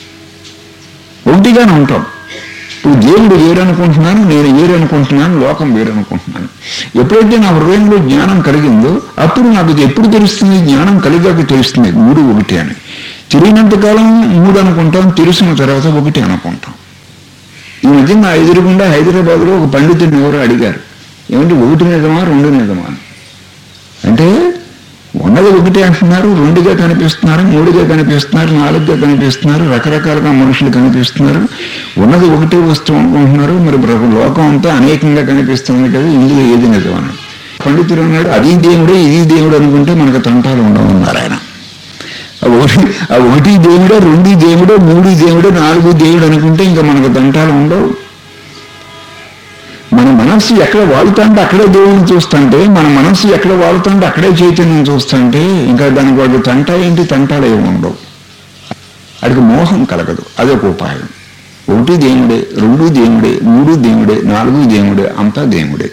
A: ఒకటిగానే ఉంటాం. ఇప్పుడు దేవుడు వేరనుకుంటున్నాను, నేను వేరనుకుంటున్నాను, లోకం వేరనుకుంటున్నాను. ఎప్పుడైతే నా హృదయంలో జ్ఞానం కలిగిందో అప్పుడు నాకు ఇది ఎప్పుడు తెలుస్తుంది? జ్ఞానం కలిగాక తెలుస్తుంది మూడు ఒకటి అని. తెలియనంతకాలం మూడు అనుకుంటాం, తెలిసిన తర్వాత ఒకటి అనుకుంటాం. ఈ మధ్య నా ఎదురుగుండా హైదరాబాద్లో ఒక పండితుడిని ఎవరో అడిగారు, ఏమంటే ఒకటి నిజమా రెండు నిజమా అంటే, ఉన్నది ఒకటి అంటున్నారు, రెండుగా కనిపిస్తున్నారు, మూడుగా కనిపిస్తున్నారు, నాలుగుగా కనిపిస్తున్నారు, రకరకాలుగా మనుషులు కనిపిస్తున్నారు. ఉన్నది ఒకటే వస్తువు అనుకుంటున్నారు, మరి లోకం అంతా అనేకంగా కనిపిస్తుంది కదా, ఇందులో ఏది నిజమని పండితుడు అన్నాడు. అది దేవుడే ఇది దేవుడు అనుకుంటే మనకు తంటాలు ఉండవన్నారు ఆయన. ఒకటి ఆ ఒకటి దేవుడే, రెండు దేవుడే, మూడు దేవుడే, నాలుగు దేవుడు అనుకుంటే ఇంకా మనకు తంటాలు ఉండవు. మన మనస్సు ఎక్కడ వాడుతుంటే అక్కడే దేవుడిని చూస్తుంటే, మన మనస్సు ఎక్కడ వాడుతుంటే అక్కడే చైతన్యం చూస్తుంటే ఇంకా దానికి వాడు తంట ఏంటి, తంటాలు ఏమి ఉండవు. అడికి మోహం కలగదు. అదొక ఉపాయం. ఒకటి దేవుడే, రెండు దేవుడే, మూడు దేవుడే, నాలుగు దేవుడే, అంతా దేవుడే.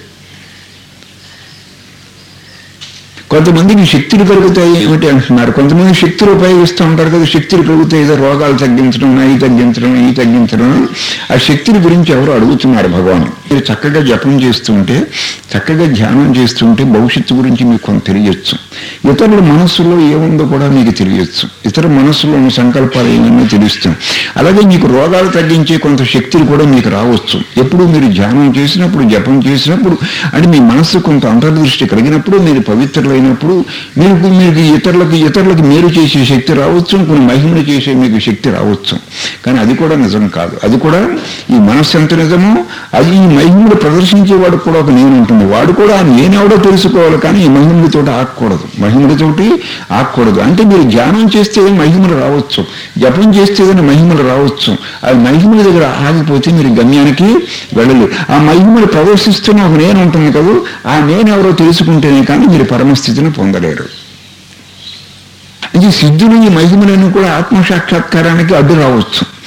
A: కొంతమందికి శక్తులు పెరుగుతాయి ఏమిటి అంటున్నారు. కొంతమంది శక్తులు ఉపయోగిస్తూ ఉంటారు కదా, శక్తులు పెరుగుతాయి, ఏదో రోగాలు తగ్గించడం, అవి తగ్గించడం, ఈ తగ్గించడం. ఆ శక్తుల గురించి ఎవరు అడుగుతున్నారు భగవాన్. మీరు చక్కగా జపం చేస్తుంటే, చక్కగా ధ్యానం చేస్తుంటే భవిష్యత్తు గురించి మీకు కొంత తెలియచ్చు. ఇతరుల మనస్సులో ఏముందో కూడా మీకు తెలియచ్చు. ఇతర మనస్సులోని సంకల్పాలు ఏమన్నా తెలుస్తాం. అలాగే మీకు రోగాలు తగ్గించే కొంత శక్తులు కూడా మీకు రావచ్చు. ఎప్పుడు మీరు ధ్యానం చేసినప్పుడు, జపం చేసినప్పుడు, అంటే మీ మనస్సు కొంత అంతర్దృష్టి కలిగినప్పుడు, మీరు పవిత్రులైనప్పుడు మీకు మీకు ఇతరులకి ఇతరులకి మేలు చేసే శక్తి రావచ్చు, కొన్ని మహిమలు చేసే మీకు శక్తి రావచ్చు. కానీ అది కూడా నిజం కాదు. అది కూడా ఈ మనస్సు ఎంత నిజమో అది ఈ మహిమలు ప్రదర్శించేవాడు కూడా ఒక నేను ఉంటుంది. వాడు కూడా నేనెవడో తెలుసుకోవాలి, కానీ ఈ మహిమలతోటి ఆగకూడదు, మహిమలతోటి ఆగకూడదు. అంటే మీరు ధ్యానం చేస్తే మహిమలు రావచ్చు, జపం చేస్తే ఏదైనా మహిమలు రావచ్చు. ఆ మహిమల దగ్గర ఆగిపోతే మీరు గమ్యానికి వెళ్ళలేదు. ఆ మహిమలు ప్రదర్శిస్తున్న ఒక నేను ఉంటుంది కదా, ఆ నేనెవరో తెలుసుకుంటేనే కానీ మీరు పరమస్థితిని పొందలేరు. ఇది సిద్ధులు, ఈ మహిమలను కూడా ఆత్మసాక్షాత్కారానికి అడ్డు రావచ్చు.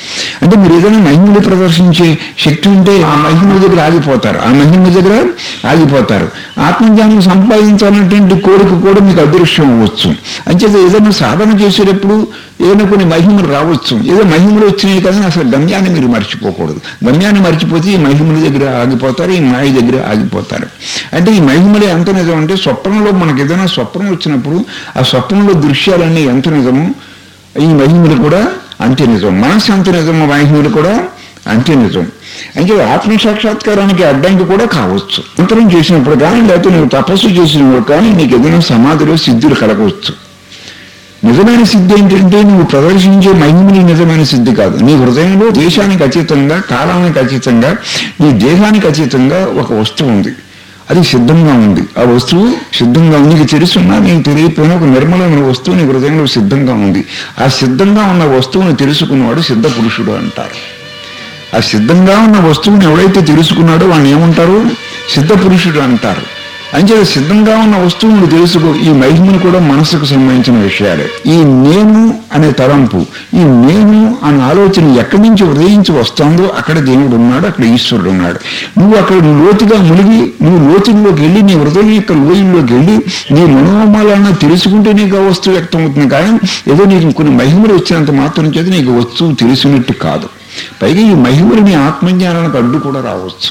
A: అంటే మీరు ఏదైనా మహిమలు ప్రదర్శించే శక్తి ఉంటే ఆ మహిమల దగ్గర ఆగిపోతారు, ఆ మహిమ దగ్గర ఆగిపోతారు. ఆత్మజ్ఞానం సంపాదించాలన్నటువంటి కోరిక కూడా మీకు అదృశ్యం అవ్వచ్చు. అంచేత ఏదైనా సాధన చేసేటప్పుడు ఏదైనా కొన్ని మహిమలు రావచ్చు. ఏదో మహిమలు వచ్చినాయి కదా అసలు గమ్యాన్ని మీరు మర్చిపోకూడదు. గమ్యాన్ని మర్చిపోతే ఈ మహిమల దగ్గర ఆగిపోతారు, ఈ మాయ దగ్గర ఆగిపోతారు. అంటే ఈ మహిమలు ఎంత నిజం అంటే స్వప్నంలో మనకు ఏదైనా స్వప్నం వచ్చినప్పుడు ఆ స్వప్నంలో దృశ్యాలన్నీ ఎంత నిజము, ఈ మహిమలు కూడా అంతే నిజం. మనస్సు అంత నిజము, మహిమలు కూడా అంతే నిజం. అంటే ఆత్మ సాక్షాత్కారానికి అడ్డంకి కూడా కావచ్చు. అంతరం చేసినప్పుడు కానీ లేకపోతే నువ్వు తపస్సు చేసినప్పుడు కానీ నీకు ఏదైనా సమాధిలో సిద్ధులు కలగవచ్చు. నిజమైన సిద్ధి ఏంటంటే నువ్వు ప్రదర్శించే మహిమని నిజమైన సిద్ధి కాదు. నీ హృదయంలో దేశానికి అతీతంగా, కాలానికి అతీతంగా, నీ దేహానికి అతీతంగా ఒక వస్తువు ఉంది, అది సిద్ధంగా ఉంది. ఆ వస్తువు సిద్ధంగా ఉంది, నీకు తెలుసున్నా నీకు తెలియకపోయినా ఒక నిర్మలమైన వస్తువు నీ హృదయంలో సిద్ధంగా ఉంది. ఆ సిద్ధంగా ఉన్న వస్తువుని తెలుసుకున్నవాడు సిద్ధ పురుషుడు అంటారు. ఆ సిద్ధంగా ఉన్న వస్తువుని ఎవడైతే తెలుసుకున్నాడో వాడిని ఏమంటారు? సిద్ధ పురుషుడు అంటారు. అంచేత సిద్ధంగా ఉన్న వస్తువును తెలుసుకో. ఈ మహిమను కూడా మనసుకు సంబంధించిన విషయాలే. ఈ నేను అనే తలంపు, ఈ నేను అనే ఆలోచన ఎక్కడి నుంచి ఉదయించి వస్తుందో అక్కడ దేవుడు ఉన్నాడు, అక్కడ ఈశ్వరుడు ఉన్నాడు. నువ్వు అక్కడ లోతుగా మునిగి నువ్వు లోతుల్లోకి వెళ్ళి నీ హృదయం యొక్క లోయల్లోకి వెళ్ళి నీ మనోమాలను తెలుసుకుంటే నీకు ఆ వస్తువు వ్యక్తం అవుతుంది. కానీ ఏదో నీకు కొన్ని మహిమలు వచ్చినంత మాత్రం చేత నీకు వస్తువు తెలిసినట్టు కాదు. పైగా ఈ మహిమలు నీ ఆత్మజ్ఞానానికి అడ్డు కూడా రావచ్చు.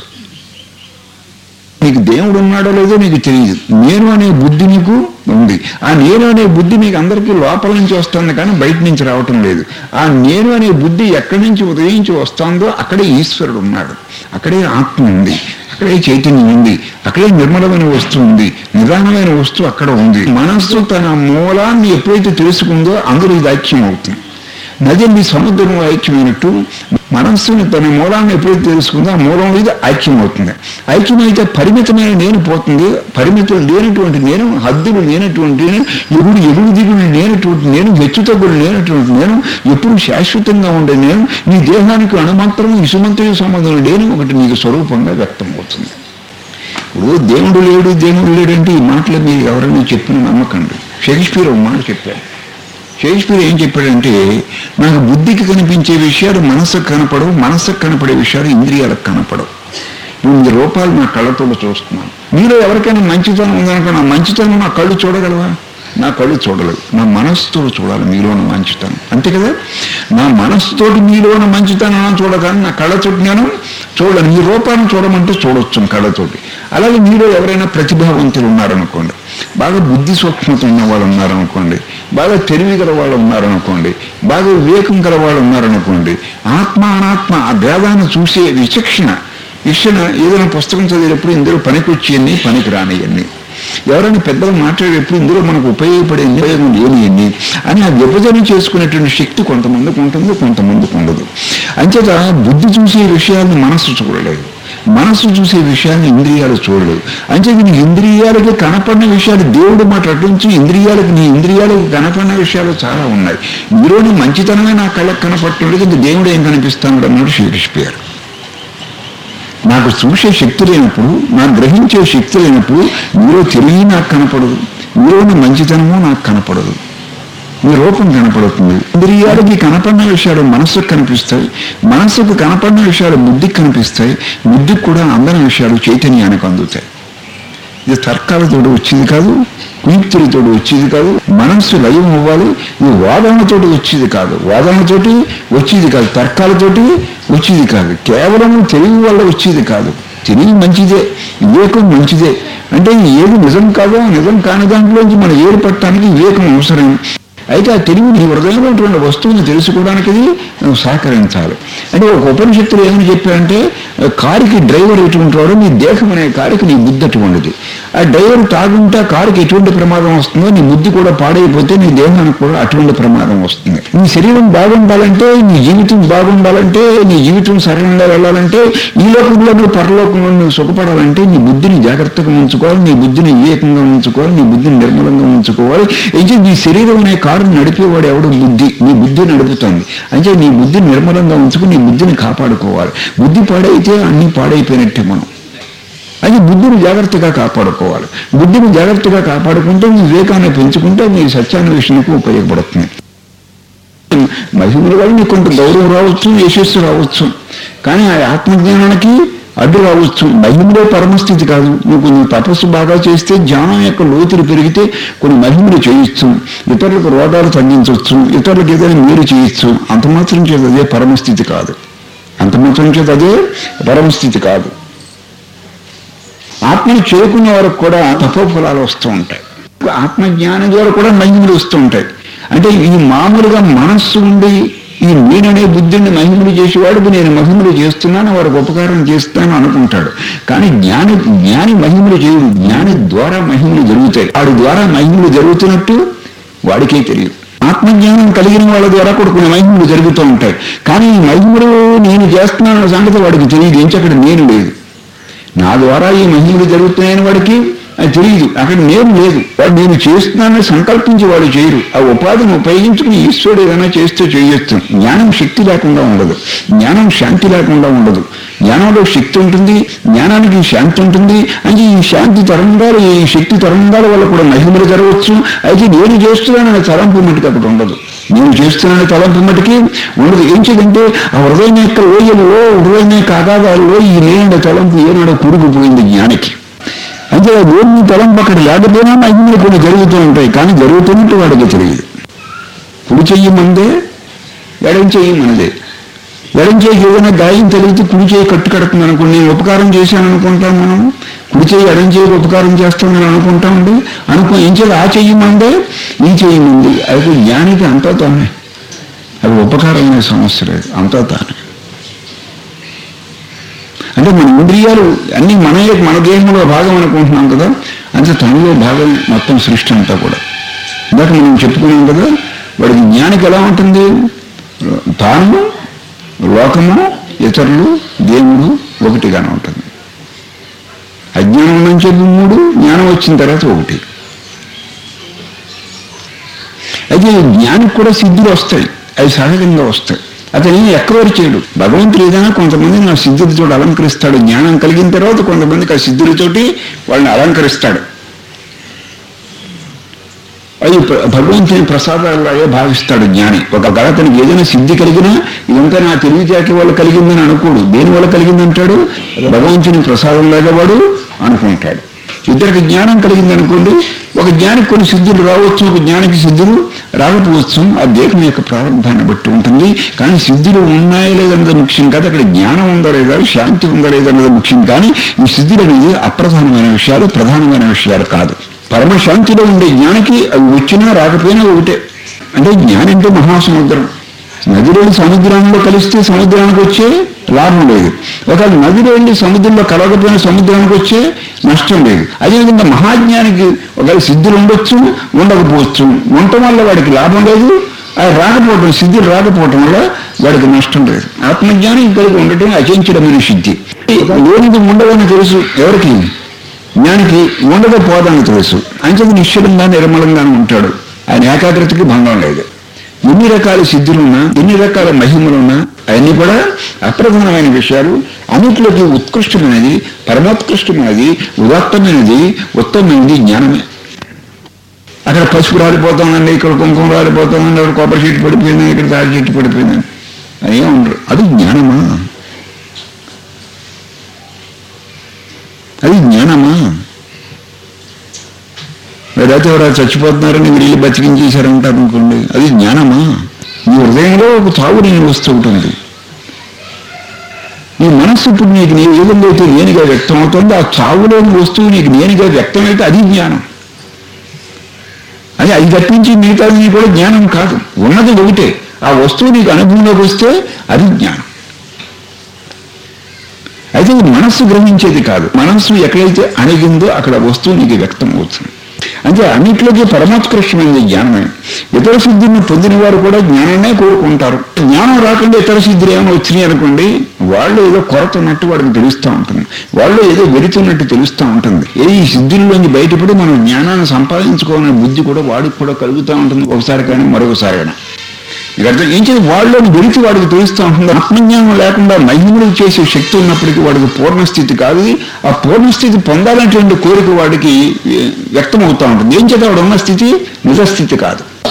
A: నీకు దేవుడు ఉన్నాడో లేదో నీకు తెలియదు. నేను అనే బుద్ధి నీకు ఉంది. ఆ నేను అనే బుద్ధి నీకు అందరికీ లోపల నుంచి వస్తుంది కానీ బయట నుంచి రావటం లేదు. ఆ నేను అనే బుద్ధి ఎక్కడి నుంచి ఉదయించి వస్తుందో అక్కడే ఈశ్వరుడు ఉన్నాడు, అక్కడే ఆత్మ ఉంది, అక్కడే చైతన్యం ఉంది, అక్కడే నిర్మలమైన వస్తువు ఉంది, నిదానమైన వస్తువు అక్కడ ఉంది. మనస్సు తన మూలాన్ని ఎప్పుడైతే తెలుసుకుందో అందులో ఇది ఐక్యం అవుతుంది. నదిని సముద్రం ఐక్యమైనట్టు మనస్సుని తన మూలాన్ని ఎప్పుడైతే తెలుసుకుందో ఆ మూలంలో ఇది ఐక్యం అవుతుంది. ఐక్యమైతే పరిమితమైన నేను పోతుంది. పరిమితులు లేనటువంటి నేను, హద్దులు లేనటువంటి నేను, ఎగుడు ఎగుడు దిగుడు లేనటువంటి నేను, హెచ్చుతగ్గులు లేనటువంటి నేను, ఎప్పుడు శాశ్వతంగా ఉండే నేను, నీ దేహానికి అణుమాత్రం ఇసుమంతరి సంబంధం లేని ఒకటి నీకు స్వరూపంగా వ్యక్తం అవుతుంది. ఇప్పుడు దేవుడు లేడు దేవుడు లేడు అంటే ఈ మాటలు మీరు ఎవరైనా చెప్పిన నమ్మకండి. షేక్స్పియర్ ఒక మాట చెప్పారు. షేక్స్పియర్ ఏం చెప్పాడంటే, నాకు బుద్ధికి కనిపించే విషయాలు మనసుకు కనపడవు, మనసుకు కనపడే విషయాలు ఇంద్రియాలకు కనపడవు. నేను ఈ రూపాలు నా కళ్ళతో చూస్తున్నాను. మీలో ఎవరికైనా మంచితనం ఉందనుకో, నా మంచితనం నా కళ్ళు చూడగలవా? నా కళ్ళు చూడలేవు. నా మనస్సుతో చూడాలి మీలోని మంచితనం, అంతే కదా. నా మనస్సుతోటి మీలోని మంచితనం చూడగానే నా కళ్ళతోటి నేను చూడలేను. ఈ రూపాన్ని చూడమంటే చూడొచ్చు కళ్ళతోటి. అలాగే మీలో ఎవరైనా ప్రతిభావంతులు ఉన్నారనుకోండి, బాగా బుద్ధి సూక్ష్మత ఉన్న వాళ్ళు ఉన్నారనుకోండి, బాగా తెలివి గల వాళ్ళు ఉన్నారనుకోండి, బాగా వివేకం గల వాళ్ళు ఉన్నారనుకోండి, ఆత్మ అనాత్మ ఆ భేదాన్ని చూసే విచక్షణ విషణ ఏదైనా పుస్తకం చదివేటప్పుడు ఇందులో పనికొచ్చేయన్ని పనికి రానియన్ని, ఎవరైనా పెద్దలు మాట్లాడేటప్పుడు ఇందులో మనకు ఉపయోగపడే ఉపయోగం లేనియన్ని అని ఆ విభజన చేసుకునేటువంటి శక్తి కొంతమందికి ఉంటుంది, కొంతమందికి ఉండదు. అంచేత బుద్ధి చూసే విషయాన్ని మనస్సు చూడలేదు, మనస్సు చూసే విషయాన్ని ఇంద్రియాలు చూడలేదు. అంచేత నీ ఇంద్రియాలకి కనపడిన విషయాలు దేవుడు మాట్లాడించి ఇంద్రియాలకు నీ ఇంద్రియాలకు కనపడిన విషయాలు చాలా ఉన్నాయి. మీలోని మంచితనమే నా కళ్ళకు కనపడలేదు, ఇంక దేవుడు ఏం కనిపిస్తాడు అన్నాడు షేక్స్పియర్. నాకు చూసే శక్తి లేనప్పుడు, నాకు గ్రహించే శక్తి లేనప్పుడు మీలో తెలివి నాకు కనపడదు, మీలోని మంచితనము నాకు కనపడదు, మీ రూపం కనపడుతుంది. ఇంద్రియాలకి కనపడిన విషయాలు మనస్సుకు కనిపిస్తాయి, మనస్సుకు కనపడిన విషయాలు బుద్ధికి కనిపిస్తాయి, బుద్ధికి కూడా అందని విషయాలు చైతన్యానికి అందుతాయి. ఇది తర్కాలతోటి వచ్చేది కాదు, కుయుక్తులతో వచ్చేది కాదు, మనస్సు లయం అవ్వాలి. ఇది వాదనతోటి వచ్చేది కాదు, వాదనతోటి వచ్చేది కాదు, తర్కాలతోటి వచ్చేది కాదు, కేవలం తెలివి వల్ల వచ్చేది కాదు. తెలివి మంచిదే, వివేకం మంచిదే. అంటే ఏది నిజం కాదో నిజం కాని దాంట్లోంచి మనం ఏర్పడటానికి వివేకం అవసరం. అయితే ఆ తెలివి నీ హృదయంలో ఉన్నటువంటి వస్తువుని తెలుసుకోవడానికి నువ్వు సహకరించాలి. అంటే ఒక ఉపనిషత్తులు ఏమని చెప్పారంటే, కారుకి డ్రైవర్ ఎటువంటి వాడు, నీ దేహం అనే కారుకి నీ బుద్ధి అటువంటిది. ఆ డ్రైవర్ తాగుంటే కారుకి ఎటువంటి ప్రమాదం వస్తుందో నీ బుద్ధి కూడా పాడైపోతే నీ దేహానికి కూడా అటువంటి ప్రమాదం వస్తుంది. నీ శరీరం బాగుండాలంటే, నీ జీవితం బాగుండాలంటే, నీ జీవితం సరళంగా వెళ్ళాలంటే, ఈ లోకంలో నువ్వు పరలోకంలో నువ్వు సుఖపడాలంటే నీ బుద్ధిని జాగ్రత్తగా ఉంచుకోవాలి, నీ బుద్ధిని వివేకంగా ఉంచుకోవాలి, నీ బుద్ధిని నిర్మలంగా ఉంచుకోవాలి. అయితే నీ శరీరం అనే కారు నడిపేవాడు ఎవడు? బుద్ధి. నీ బుద్ధి నడుపుతుంది. అంటే నీ బుద్ధిని నిర్మలంగా ఉంచుకుని నీ బుద్ధిని కాపాడుకోవాలి. బుద్ధి పాడైతే అన్నీ పాడైపోయినట్టే మనం. అది బుద్ధిని జాగ్రత్తగా కాపాడుకోవాలి. బుద్ధిని జాగ్రత్తగా కాపాడుకుంటే నీ వివేకాన్ని పెంచుకుంటే నీ సత్యాన్వేషణకు ఉపయోగపడుతుంది. మహిమల వల్ల నీకు కొంత గౌరవం రావచ్చు, యశస్సు రావచ్చు, కానీ ఆ ఆత్మజ్ఞానానికి అడ్డు రావచ్చు. మహిమలే పరమస్థితి కాదు. నువ్వు కొన్ని తపస్సు బాగా చేస్తే, జ్ఞానం యొక్క లోతులు పెరిగితే కొన్ని మహిమలు చేయొచ్చు, ఇతరులకు రోగాలు తగ్గించవచ్చు, ఇతరులకు ఏదైనా మీరు చేయొచ్చు. అంత మాత్రం చేత అదే పరమస్థితి కాదు. అంత మాత్రం చేత అదే పరమస్థితి కాదు. ఆత్మను చేరుకునే వరకు కూడా తపోఫలాలు వస్తూ ఉంటాయి. ఆత్మజ్ఞానం ద్వారా కూడా మహిమలు వస్తూ ఉంటాయి. అంటే ఈ మామూలుగా మనస్సు ఉండి ఈ నేననే బుద్ధిని మహిమలు చేసేవాడు నేను మహిమలు చేస్తున్నాను, వాడికి ఉపకారం చేస్తాను అనుకుంటాడు. కానీ జ్ఞాని జ్ఞాని మహిమలు చేయడు. జ్ఞాని ద్వారా మహిమలు జరుగుతాయి. వాడి ద్వారా మహిమలు జరుగుతున్నట్టు వాడికే తెలియదు. ఆత్మజ్ఞానం కలిగిన వాళ్ళ ద్వారా కూడా కొన్ని మహిమలు జరుగుతూ ఉంటాయి. కానీ ఈ మహిమలు నేను చేస్తున్నాను సంగతి వాడికి తెలియదు. ఎంచక్కడ నేను లేదు. నా ద్వారా ఈ మహిమలు జరుగుతున్నాయని వాడికి అది తెలియదు. అక్కడ నేను లేదు. వాడు నేను చేస్తున్నానని సంకల్పించి వాడు చేయరు. ఆ ఉపాధిని ఉపయోగించుకుని ఈశ్వరుడు ఏదైనా చేస్తే చేయొచ్చు. జ్ఞానం శక్తి లేకుండా ఉండదు, జ్ఞానం శాంతి లేకుండా ఉండదు. జ్ఞానంలో శక్తి ఉంటుంది, జ్ఞానానికి శాంతి ఉంటుంది. అంటే ఈ శాంతి తరంగాలు, ఈ శక్తి తరంగాల వల్ల కూడా మహిమలు జరగవచ్చు. అయితే నేను చేస్తున్నానని తలంపు మటుకు అక్కడ ఉండదు. నేను చేస్తున్నానని తలంపు మటుకి ఉండదు. ఏం చేదంటే ఆ హృదయం యొక్క లోయలో, హృదయం యొక్క అగాధాలలో ఈ నేను తలంపు ఏనాడో పురుగుపోయింది జ్ఞానికి. అంటే దేవుని తలంపు అక్కడ లేకపోయినా మహిమలు కొన్ని జరుగుతూ ఉంటాయి. కానీ జరుగుతున్నట్టు వాడికి తెలియదు. కుడి చెయ్యి మందే, ఎడం చెయ్యి మనదే. ఎడం చెయ్యికి ఏదైనా గాయం తెలిగితే కుడి చెయ్యి కట్టు కడుతుంది అనుకోండి. నేను ఉపకారం చేశాను అనుకుంటాం. మనం కుడి చెయ్యి ఎడం చెయ్యికి ఉపకారం చేస్తామని అనుకుంటామండి. అనుకో ఏం చేయాలి? ఆ చెయ్యి మందే, ఈ చెయ్యి మంది. అయితే జ్ఞానికి అంతా తానే. అది ఉపకారం అనే సమస్య లేదు, అంతా తానే. అంటే మన ఇంద్రియాలు అన్నీ మన మన దేహంలో భాగం అనుకుంటున్నాం కదా. అంటే తనలో భాగం మొత్తం సృష్టి అంతా కూడా. ఇందాక మనం చెప్పుకున్నాం కదా, వాడికి జ్ఞానికి ఎలా ఉంటుంది? తాను, లోకము, ఇతరులు, దేవుడు ఒకటిగానే ఉంటుంది. అజ్ఞానం నుంచి మూడు, జ్ఞానం వచ్చిన తర్వాత ఒకటి. అయితే జ్ఞానికి కూడా సిద్ధులు వస్తాయి, అవి సహజంగా వస్తాయి. అతను ఎక్కవరు చేయడు. భగవంతుడు ఏదైనా కొంతమంది నా సిద్ధులతో అలంకరిస్తాడు. జ్ఞానం కలిగిన తర్వాత కొంతమందికి ఆ సిద్ధులతోటి వాళ్ళని అలంకరిస్తాడు. అవి భగవంతుని ప్రసాదాలే భావిస్తాడు జ్ఞాని. ఒక గలతనికి ఏదైనా సిద్ధి కలిగినా ఇదంతా నా తెలివితేటల వల్ల కలిగిందని అనుకోడు. దేని వల్ల కలిగిందంటాడు? భగవంతుని ప్రసాదంలాగా వాడు అనుకుంటాడు. ఇద్దరికి జ్ఞానం కలిగిందనుకోండి, ఒక జ్ఞానికి కొన్ని సిద్ధులు రావచ్చు, ఒక జ్ఞానికి సిద్ధులు రాకపోవచ్చు. ఆ దేహం యొక్క ప్రారంభాన్ని బట్టి ఉంటుంది. కానీ సిద్ధులు ఉన్నాయా లేదన్నది ముఖ్యం కాదు. అక్కడ జ్ఞానం ఉందా లేదా, శాంతి ఉందా లేదన్నది ముఖ్యం. కానీ ఈ సిద్ధులు అనేది అప్రధానమైన విషయాలు, ప్రధానమైన విషయాలు కాదు. పరమశాంతిలో ఉండే జ్ఞానికి అవి వచ్చినా రాకపోయినా ఒకటే. అంటే జ్ఞానం అంటే మహాసముద్రం. నదిలోని సముద్రంలో కలిస్తే సముద్రానికి వచ్చే లాభం లేదు. ఒకవేళ నదిలో వెళ్ళి సముద్రంలో కలగకపోయిన సముద్రానికి వచ్చే నష్టం లేదు. అదేవిధంగా మహాజ్ఞానికి ఒకవేళ సిద్ధులు ఉండొచ్చు, ఉండకపోవచ్చు. ఉండటం వల్ల వాడికి లాభం లేదు, అది రాకపోవటం, సిద్ధులు రాకపోవటం వల్ల వాడికి నష్టం లేదు. ఆత్మజ్ఞానం ఇక్కడికి ఉండటం అచంచలమైన సిద్ధి. లేనిది ఉండదని తెలుసు ఎవరికి? జ్ఞానికి ఉండకపోదని తెలుసు. అంచేత నిశ్చలంగా నిర్మలంగానే ఉంటాడు. ఆయన ఏకాగ్రతకి భంగం లేదు. ఎన్ని రకాల సిద్ధులున్నా, ఎన్ని రకాల మహిమలున్నా అవన్నీ కూడా అప్రధానమైన విషయాలు. అన్నింటిలోకి ఉత్కృష్టమైనది, పరమోత్కృష్టమైనది, ఉదాత్తమైనది, ఉత్తమమైనది జ్ఞానమే. అక్కడ పసుపు రాలిపోతామండి, ఇక్కడ కుంకుమ రాలిపోతామండి, అక్కడ కొబ్బరి చెట్టు పడిపోయిందని, ఇక్కడ తాడి చెట్టు పడిపోయిందని అని ఏమంటారు? అది జ్ఞానమా? అది జ్ఞానమా? లేకపోతే ఎవరు చచ్చిపోతున్నారని మీరు ఇల్లు బతికించేశారంటారు అనుకోండి, అది జ్ఞానమా? నీ హృదయంలో ఒక చావు నేను వస్తూ ఉంటుంది. నీ మనస్సు ఇప్పుడు నీకు నీ ఏదంలో అయితే నేనుగా వ్యక్తం అవుతుందో ఆ చావులోని వస్తువు నీకు నేనుగా వ్యక్తమైతే అది జ్ఞానం. అది అది తప్పించి మిగతాది నీ కూడా జ్ఞానం కాదు. ఉన్నది ఒకటే. ఆ వస్తువు నీకు అనుభవంలోకి వస్తే అది జ్ఞానం. అయితే ఇది మనస్సు గ్రహించేది కాదు. మనస్సు ఎక్కడైతే అణిగిందో అక్కడ వస్తువు నీకు వ్యక్తం అవుతుంది. అంటే అన్నింటిలోకి పరమోత్కృష్టమైనది జ్ఞానమే. ఇతర సిద్ధిని పొందిన వారు కూడా జ్ఞానాన్నే కోరుకుంటారు. జ్ఞానం రాకుండా ఇతర సిద్ధులు ఏమైనా వచ్చినాయి అనుకోండి, వాళ్ళు ఏదో కొరత ఉన్నట్టు వాడికి తెలుస్తూ ఉంటుంది, వాళ్ళు ఏదో వెళుతున్నట్టు తెలుస్తూ ఉంటుంది. ఏ ఈ సిద్ధుల్లోంచి బయటపడి మనం జ్ఞానాన్ని సంపాదించుకోవాలనే బుద్ధి కూడా వాడికి కూడా కలుగుతూ ఉంటుంది, ఒకసారి కానీ మరొకసారి కానీ. ఇక అర్థం ఏం చేసి వాళ్ళని వెళితే వాడికి తెలుస్తూ ఉంటుంది. ఆత్మజ్ఞానం లేకుండా మహిమలు చేసే శక్తి ఉన్నప్పటికీ వాడికి పూర్ణస్థితి కాదు. ఆ పూర్ణస్థితి పొందాలనేటువంటి కోరిక వాడికి వ్యక్తమవుతూ ఉంటుంది. ఏం చేత వాడు ఉన్న స్థితి నిజస్థితి కాదు.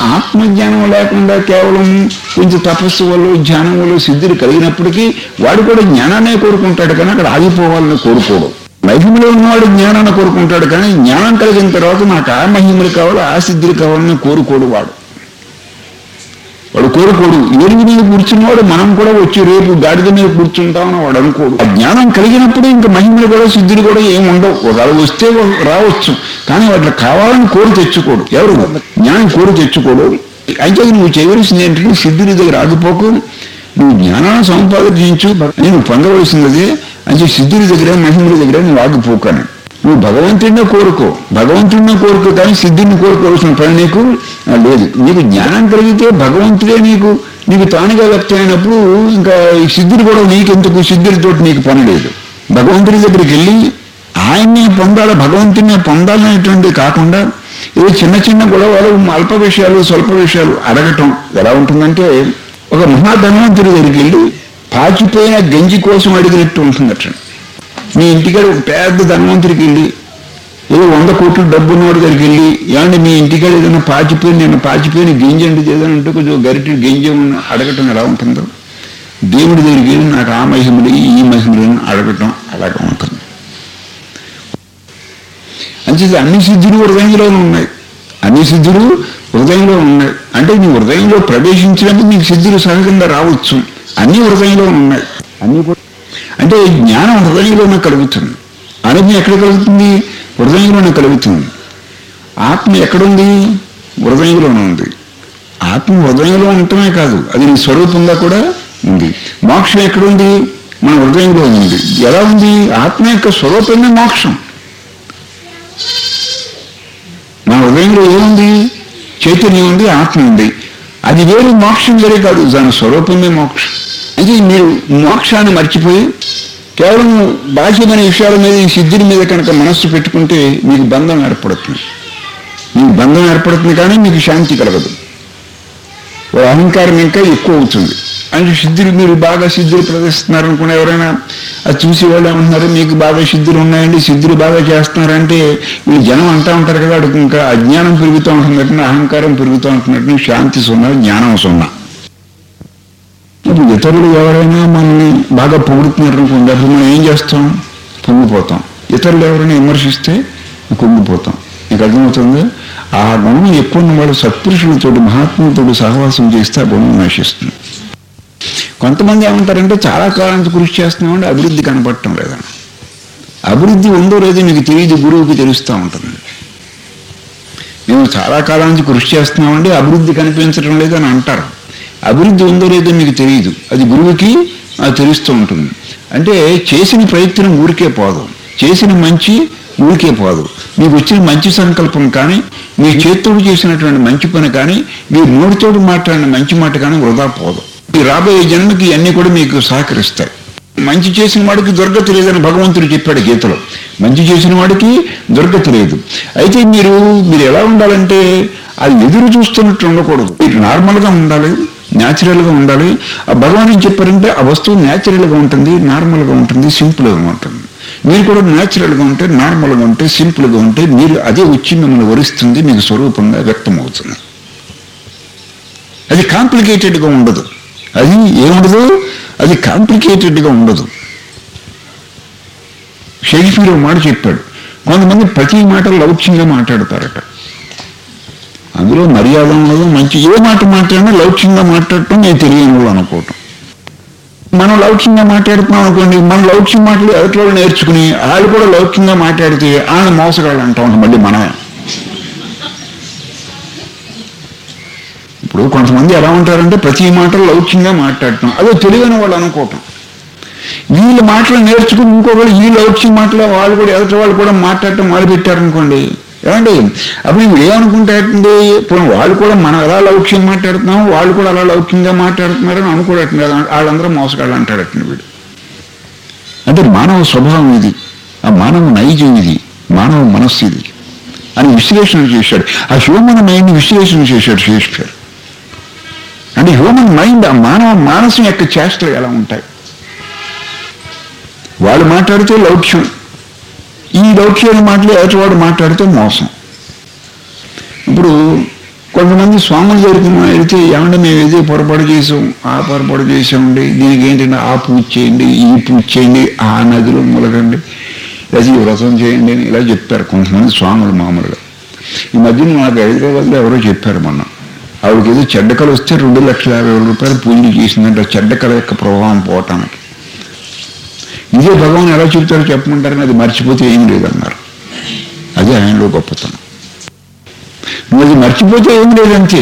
A: ఆత్మజ్ఞానం లేకుండా కేవలం కొంచెం తపస్సు వల్ల జ్ఞానం వల్ల సిద్ధులు కలిగినప్పటికీ వాడు కూడా జ్ఞానాన్నే కోరుకుంటాడు కానీ అక్కడ ఆగిపోవాలని కోరుకోడు. మహిమలో ఉన్నవాడు జ్ఞానాన్ని కోరుకుంటాడు కానీ జ్ఞానం కలిగిన తర్వాత నాకు ఆ మహిమలు కావాలి ఆ సిద్ధులు కావాలని కోరుకోడు వాడు వాడు కోరుకోడు. ఏనుగు మీద కూర్చున్నవాడు మనం కూడా వచ్చి రేపు గాడిద మీద కూర్చుంటామని వాడు అనుకోడు. ఆ జ్ఞానం కలిగినప్పుడు ఇంకా మహిమలు కూడా సిద్ధులు కూడా ఏమి ఉండవు. ఒకవేళ వస్తే రావచ్చు కానీ వాటిని కావాలని కోరి తెచ్చుకోడు. ఎవరు జ్ఞానం కోరి తెచ్చుకోడు. అయితే నువ్వు చేయవలసింది ఏంటంటే సిద్ధుని దగ్గర ఆగిపోకు, నువ్వు జ్ఞానాన్ని సంపాదించు, నేను పొందవలసినది అంటే సిద్ధుని దగ్గర మహిమల దగ్గర నువ్వు ఆగిపోకాను. నువ్వు భగవంతుడినే కోరుకో భగవంతుడినే కోరుకో కానీ సిద్ధిని కోరుకోవాల్సిన పని నీకు లేదు. నీకు జ్ఞానం కలిగితే భగవంతుడే నీకు నీకు తానుగా వ్యక్తమైనప్పుడు ఇంకా ఈ సిద్ధుడు కూడా నీకెందుకు, సిద్ధుడితో నీకు పని లేదు. భగవంతుడి దగ్గరికి వెళ్ళి ఆయన్ని పొందాలి, భగవంతుడిని పొందాలనేటువంటి కాకుండా ఏదో చిన్న చిన్న గొడవలు అల్ప విషయాలు స్వల్ప విషయాలు అడగటం ఎలా ఉంటుందంటే ఒక మహాధనవంతుడి దగ్గరికి వెళ్ళి పాచిపోయిన గంజి కోసం అడిగినట్టు ఉంటుందట. మీ ఇంటికాడ ఒక పెద్ద ధనవంతుడికి వెళ్ళి ఏదో వంద కోట్లు డబ్బు ఉన్నవాడి దగ్గరికి వెళ్ళి ఏమంటే మీ ఇంటికాడ ఏదైనా పాచిపోయి నేను పాచిపోయిన గింజ అంటే ఏదైనా ఉంటే కొంచెం గరిటి గింజ అడగటం ఎలా ఉంటుందో దేవుడి దగ్గరికి వెళ్ళి నాకు ఆ మహిమలు ఈ మహిమలు అడగటం అలాగే ఉంటుంది. అంచేది అన్ని సిద్ధులు హృదయంలోనే ఉన్నాయి, అన్ని సిద్ధులు హృదయంలో ఉన్నాయి. అంటే నీ హృదయంలో ప్రవేశించినప్పుడు నీకు సిద్ధులు సహజంగా రావచ్చు. అన్ని హృదయంలో ఉన్నాయి. అన్ని అంటే జ్ఞానం హృదయంలోనే కలుగుతుంది, అనుభవం ఎక్కడ కలుగుతుంది? హృదయంలోనే కలుగుతుంది. ఆత్మ ఎక్కడుంది? హృదయంలోనే ఉంది. ఆత్మ హృదయంలో ఉండటమే కాదు అది నీ స్వరూపంగా కూడా ఉంది. మోక్షం ఎక్కడుంది? మన హృదయంలో ఉంది. ఎలా ఉంది? ఆత్మ యొక్క స్వరూపమే మోక్షం. మన హృదయంలో ఏముంది? చైతన్యం ఉంది, ఆత్మ ఉంది. అది వేరు, మోక్షం వేరే కాదు, దాని స్వరూపమే మోక్షం. అంటే మీరు మోక్షాన్ని మర్చిపోయి కేవలం బాహ్యమైన విషయాల మీద ఈ సిద్ధిని మీద కనుక మనస్సు పెట్టుకుంటే మీకు బంధం ఏర్పడుతుంది. మీకు బంధం ఏర్పడుతుంది కానీ మీకు శాంతి కలగదు. అహంకారం ఇంకా ఎక్కువ అవుతుంది. అంటే సిద్ధులు మీరు బాగా సిద్ధులు ప్రదర్శిస్తున్నారు అనుకున్న ఎవరైనా అది చూసి వాళ్ళు ఏమంటున్నారు మీకు బాగా సిద్ధులు ఉన్నాయండి, సిద్ధులు బాగా చేస్తున్నారంటే వీళ్ళు జనం అంటూ ఉంటారు కదా, అడుగు ఇంకా అజ్ఞానం పెరుగుతూ ఉంటున్నట్టు అహంకారం పెరుగుతూ ఉంటున్నట్టు శాంతి సున్నా జ్ఞానం సున్నా. ఇప్పుడు ఇతరులు ఎవరైనా మనల్ని బాగా పొగుడుతున్నారు అనుకోండి, అప్పుడు మనం ఏం చేస్తాం? పొంగిపోతాం. ఇతరులు ఎవరైనా విమర్శిస్తే కుంగిపోతాం. నీకు అర్థమవుతుంది? ఆ గుణం ఎక్కువ ఉన్న వాళ్ళు సత్పురుషులతో మహాత్ములతో సహవాసం చేస్తే ఆ గుణం నశిస్తుంది. కొంతమంది ఏమంటారంటే చాలా కాలానికి కృషి చేస్తున్నామంటే అభివృద్ధి కనపడటం లేదని. అభివృద్ధి ఉందో లేదో మీకు తెలియదు, గురువుకి తెలుస్తూ ఉంటుంది. మేము చాలా కాలానికి కృషి చేస్తున్నామంటే అభివృద్ధి కనిపించడం లేదని అంటారు. అభివృద్ధి ఉందో లేదో మీకు తెలియదు, అది గురువుకి అది తెలుస్తూ ఉంటుంది. అంటే చేసిన ప్రయత్నం ఊరికే పోదు, చేసిన మంచి ఊరికే పోదు. మీకు వచ్చిన మంచి సంకల్పం కానీ మీ చేత్తోడు చేసినటువంటి మంచి పని కానీ మీరు నోటితోడు మాట్లాడిన మంచి మాట కానీ వృధా పోదు. ఈ రాబోయే జన్మకి అన్నీ కూడా మీకు సహకరిస్తాయి. మంచి చేసిన వాడికి దుర్గతి లేదని భగవంతుడు చెప్పాడు గీతలో. మంచి చేసిన వాడికి దుర్గతి లేదు. అయితే మీరు మీరు ఎలా ఉండాలంటే అది ఎదురు చూస్తున్నట్టు ఉండకూడదు. మీరు నార్మల్గా ఉండాలి, న్యాచురల్గా ఉండాలి. ఆ భగవాన్ ఏం చెప్పారంటే ఆ వస్తువు న్యాచురల్గా ఉంటుంది, నార్మల్గా ఉంటుంది, సింపుల్గా ఉంటుంది. మీరు కూడా న్యాచురల్గా ఉంటే, నార్మల్గా ఉంటే, సింపుల్గా ఉంటే మీరు అదే వచ్చి మిమ్మల్ని వరిస్తుంది, మీకు స్వరూపంగా వ్యక్తం అవుతుంది. అది కాంప్లికేటెడ్గా ఉండదు. అది ఏముండదు, అది కాంప్లికేటెడ్గా ఉండదు. షేక్స్పియర్ మాట చెప్పాడు, కొంతమంది ప్రతి మాట లౌక్యంగా మాట్లాడతారట. అందులో మర్యాద ఉండదు, మంచి ఏ మాట మాట్లాడినా లౌక్యంగా మాట్లాడటం నేను తెలియని వాళ్ళు అనుకోవటం. మనం లౌక్యంగా మాట్లాడుతున్నాం అనుకోండి, మనం లౌక్యం మాటలు ఎదుటి నేర్చుకుని వాళ్ళు కూడా లౌక్యంగా మాట్లాడితే ఆయన మోసగాళ్ళు అంటా ఉంటాం మళ్ళీ మనమే. ఇప్పుడు కొంతమంది ఎలా ఉంటారంటే ప్రతి మాటలు లౌక్యంగా మాట్లాడటం అదే తెలియని వాళ్ళు అనుకోవటం. వీళ్ళ మాటలు నేర్చుకుని ఇంకొకళ్ళు ఈ లౌక్యం మాటలు వాళ్ళు కూడా ఎదుటి వాళ్ళు కూడా మాట్లాడటం మొదలుపెట్టారనుకోండి, ఏమండి అప్పుడు నువ్వు ఏమనుకుంటారండి, ఇప్పుడు వాళ్ళు కూడా మనం ఎలా లౌక్యం మాట్లాడుతున్నాం వాళ్ళు కూడా అలా లౌక్యంగా మాట్లాడుతున్నారని అనుకోవట్లేదు, వాళ్ళందరూ మోసగాళ్ళు అంటాడటండి వీడు. అంటే మానవ స్వభావం ఇది, ఆ మానవ నైజం ఇది, మానవ మనస్సు ఇది అని విశ్లేషణ చేశాడు. ఆ హ్యూమన్ మైండ్ విశ్లేషణ చేశాడు షేక్స్పియర్. అంటే హ్యూమన్ మైండ్, ఆ మానవ మానసం యొక్క చేష్టలు ఎలా ఉంటాయి. వాళ్ళు మాట్లాడితే లౌక్యం, ఈ లౌక్యాన్ని మాటలు ఎదుటివాడు మాట్లాడితే మోసం. ఇప్పుడు కొంతమంది స్వాములు జరుగుతున్నా వెళ్తే ఏమంటే మేము ఏదో పొరపాటు చేసాం, ఆ పొరపాటు చేసామండి, దీనికి ఏంటంటే ఆ పూజ చేయండి, ఈ పూజ చేయండి, ఆ నదిలో మొలగండి, లేదా ఈ వ్రతం చేయండి అని ఇలా చెప్తారు కొంతమంది స్వాములు మామూలుగా. ఈ మధ్యన నాకు హైదరాబాద్లో ఎవరో చెప్పారు మొన్న, ఆవిడకి ఏదో చెడ్డకలు వస్తే రెండు లక్షల యాభై వేల రూపాయలు పూజలు చేసిందంటే చెడ్డకల యొక్క ప్రభావం పోవటానికి. ఇదే భగవాన్ ఎలా చెప్తారో చెప్పమంటారని అది మర్చిపోతే ఏం లేదన్నారు. అదే ఆయనలో గొప్పతనం. నువ్వు అది మర్చిపోతే ఏం లేదంతే.